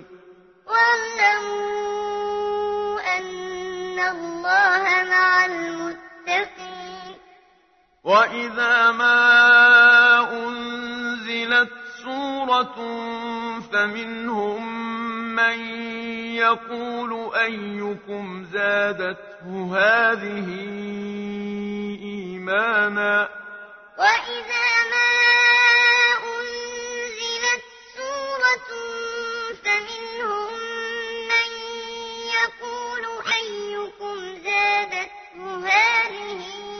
وَاعْلَمُوا أَنَّ اللَّهَ مَعَ الْمُتَّقِينَ وَإِذَا مَا أُنزِلَتْ سُورَةٌ فَمِنْهُم مَّن يَقُولُ أَيُّكُمْ زَادَتْهُ هَٰذِهِ إِيمَانًا ۚ وَإِذَا مَا أُنزِلَتْ سُورَةٌ فَمِنْهُم مَّن يَقُولُ أَيُّكُمْ زَادَتْهُ هَٰذِهِ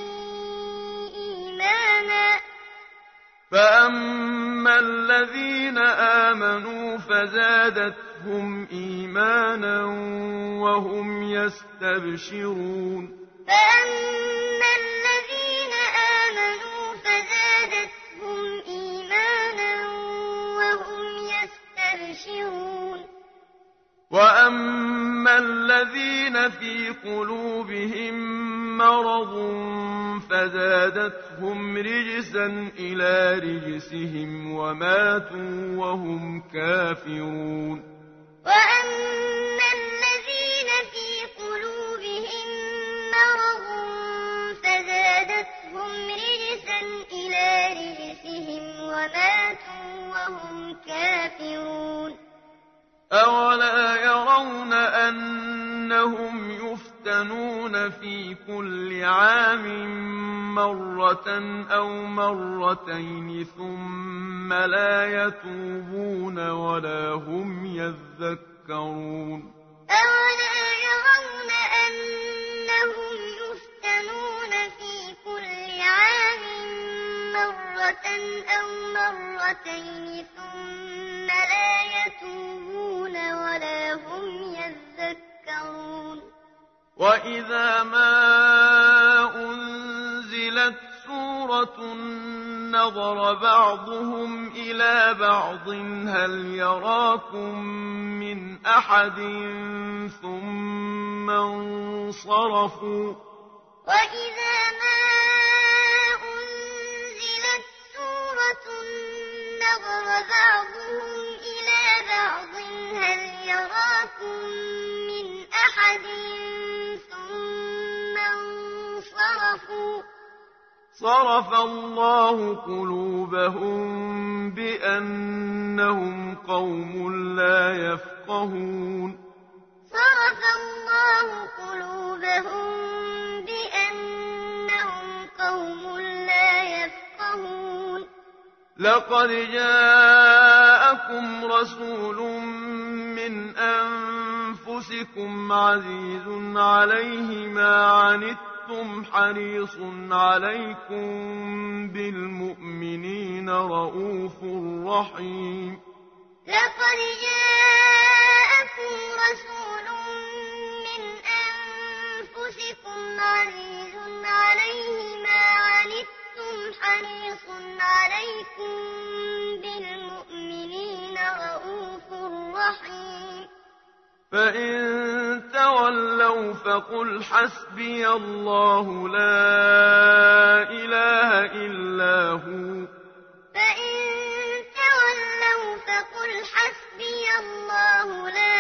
إِيمَانًا ۚ فَأَمَّا الَّذِينَ آمَنُوا فَزَادَتْهُمْ إِيمَانًا وَهُمْ يَسْتَبْشِرُونَ فَأَمَّا الَّذِينَ آمَنُوا فَزَادَتْهُمْ إِيمَانًا وَهُمْ يَسْتَبْشِرُونَ وَأَمَّا الَّذِينَ فِي قُلُوبِهِم مَّرَضٌ فَزَادَتْهُمْ رِجْسًا إِلَىٰ رِجْسِهِمْ وَمَاتُوا وَهُمْ كَافِرُونَ وَأَمَّا الَّذِينَ فِي قُلُوبِهِم مَّرَضٌ فَزَادَتْهُمْ رِجْسًا إِلَىٰ رِجْسِهِمْ وَمَاتُوا وَهُمْ كَافِرُونَ أَوَلَا يَرَوْنَ أَنَّهُمْ يُفْتَنُونَ فِي كُلِّ عَامٍ مَّرَّةً أَوْ مَرَّتَيْنِ ثُمَّ لَا يَتُوبُونَ وَلَا هُمْ يَذَّكَّرُونَ أَوَلَا يَرَوْنَ أَنَّهُمْ يُفْتَنُونَ فِي كُلِّ عَامٍ مَّرَّةً أَوْ مَرَّتَيْنِ ثُمَّ لَا يَتُوبُونَ وَلَا هُمْ يَذَّكَّرُونَ وَإِذَا مَا أُنزِلَتْ سُورَةٌ نَّظَرَ بَعْضُهُمْ إِلَىٰ بَعْضٍ هَلْ يَرَاكُم مِّنْ أَحَدٍ ثُمَّ انصَرَفُوا ۚ وَإِذَا مَا أُنزِلَتْ سُورَةٌ نَّظَرَ بَعْضُهُمْ إِلَىٰ بَعْضٍ هَلْ يَرَاكُم مِّنْ أَحَدٍ ثُمَّ انصَرَفُوا ۚ صَرَفَ اللَّهُ قُلُوبَهُم بِأَنَّهُمْ قَوْمٌ لَّا يَفْقَهُونَ صَرَفَ اللَّهُ قُلُوبَهُم بِأَنَّهُمْ قَوْمٌ لَّا يَفْقَهُونَ لَقَدْ جَاءَكُمْ رَسُولٌ مِّنْ أَنفُسِكُمْ عَزِيزٌ عَلَيْهِ مَا عَنِتُّمْ حَرِيصٌ عَلَيْكُم بِالْمُؤْمِنِينَ رَءُوفٌ رَّحِيمٌ لَقَدْ جَاءَكُمْ رَسُولٌ مِّنْ أَنفُسِكُمْ عَزِيزٌ عَلَيْهِ مَا عَنِتُّمْ حَرِيصٌ عَلَيْكُم بِالْمُؤْمِنِينَ رَءُوفٌ رَّحِيمٌ فَإِن تَوَلَّوْا فَقُلْ حَسْبِيَ اللَّهُ لَا إِلَٰهَ إِلَّا هُوَ فَإِن تَوَلَّوْا فَقُلْ حَسْبِيَ اللَّهُ لَا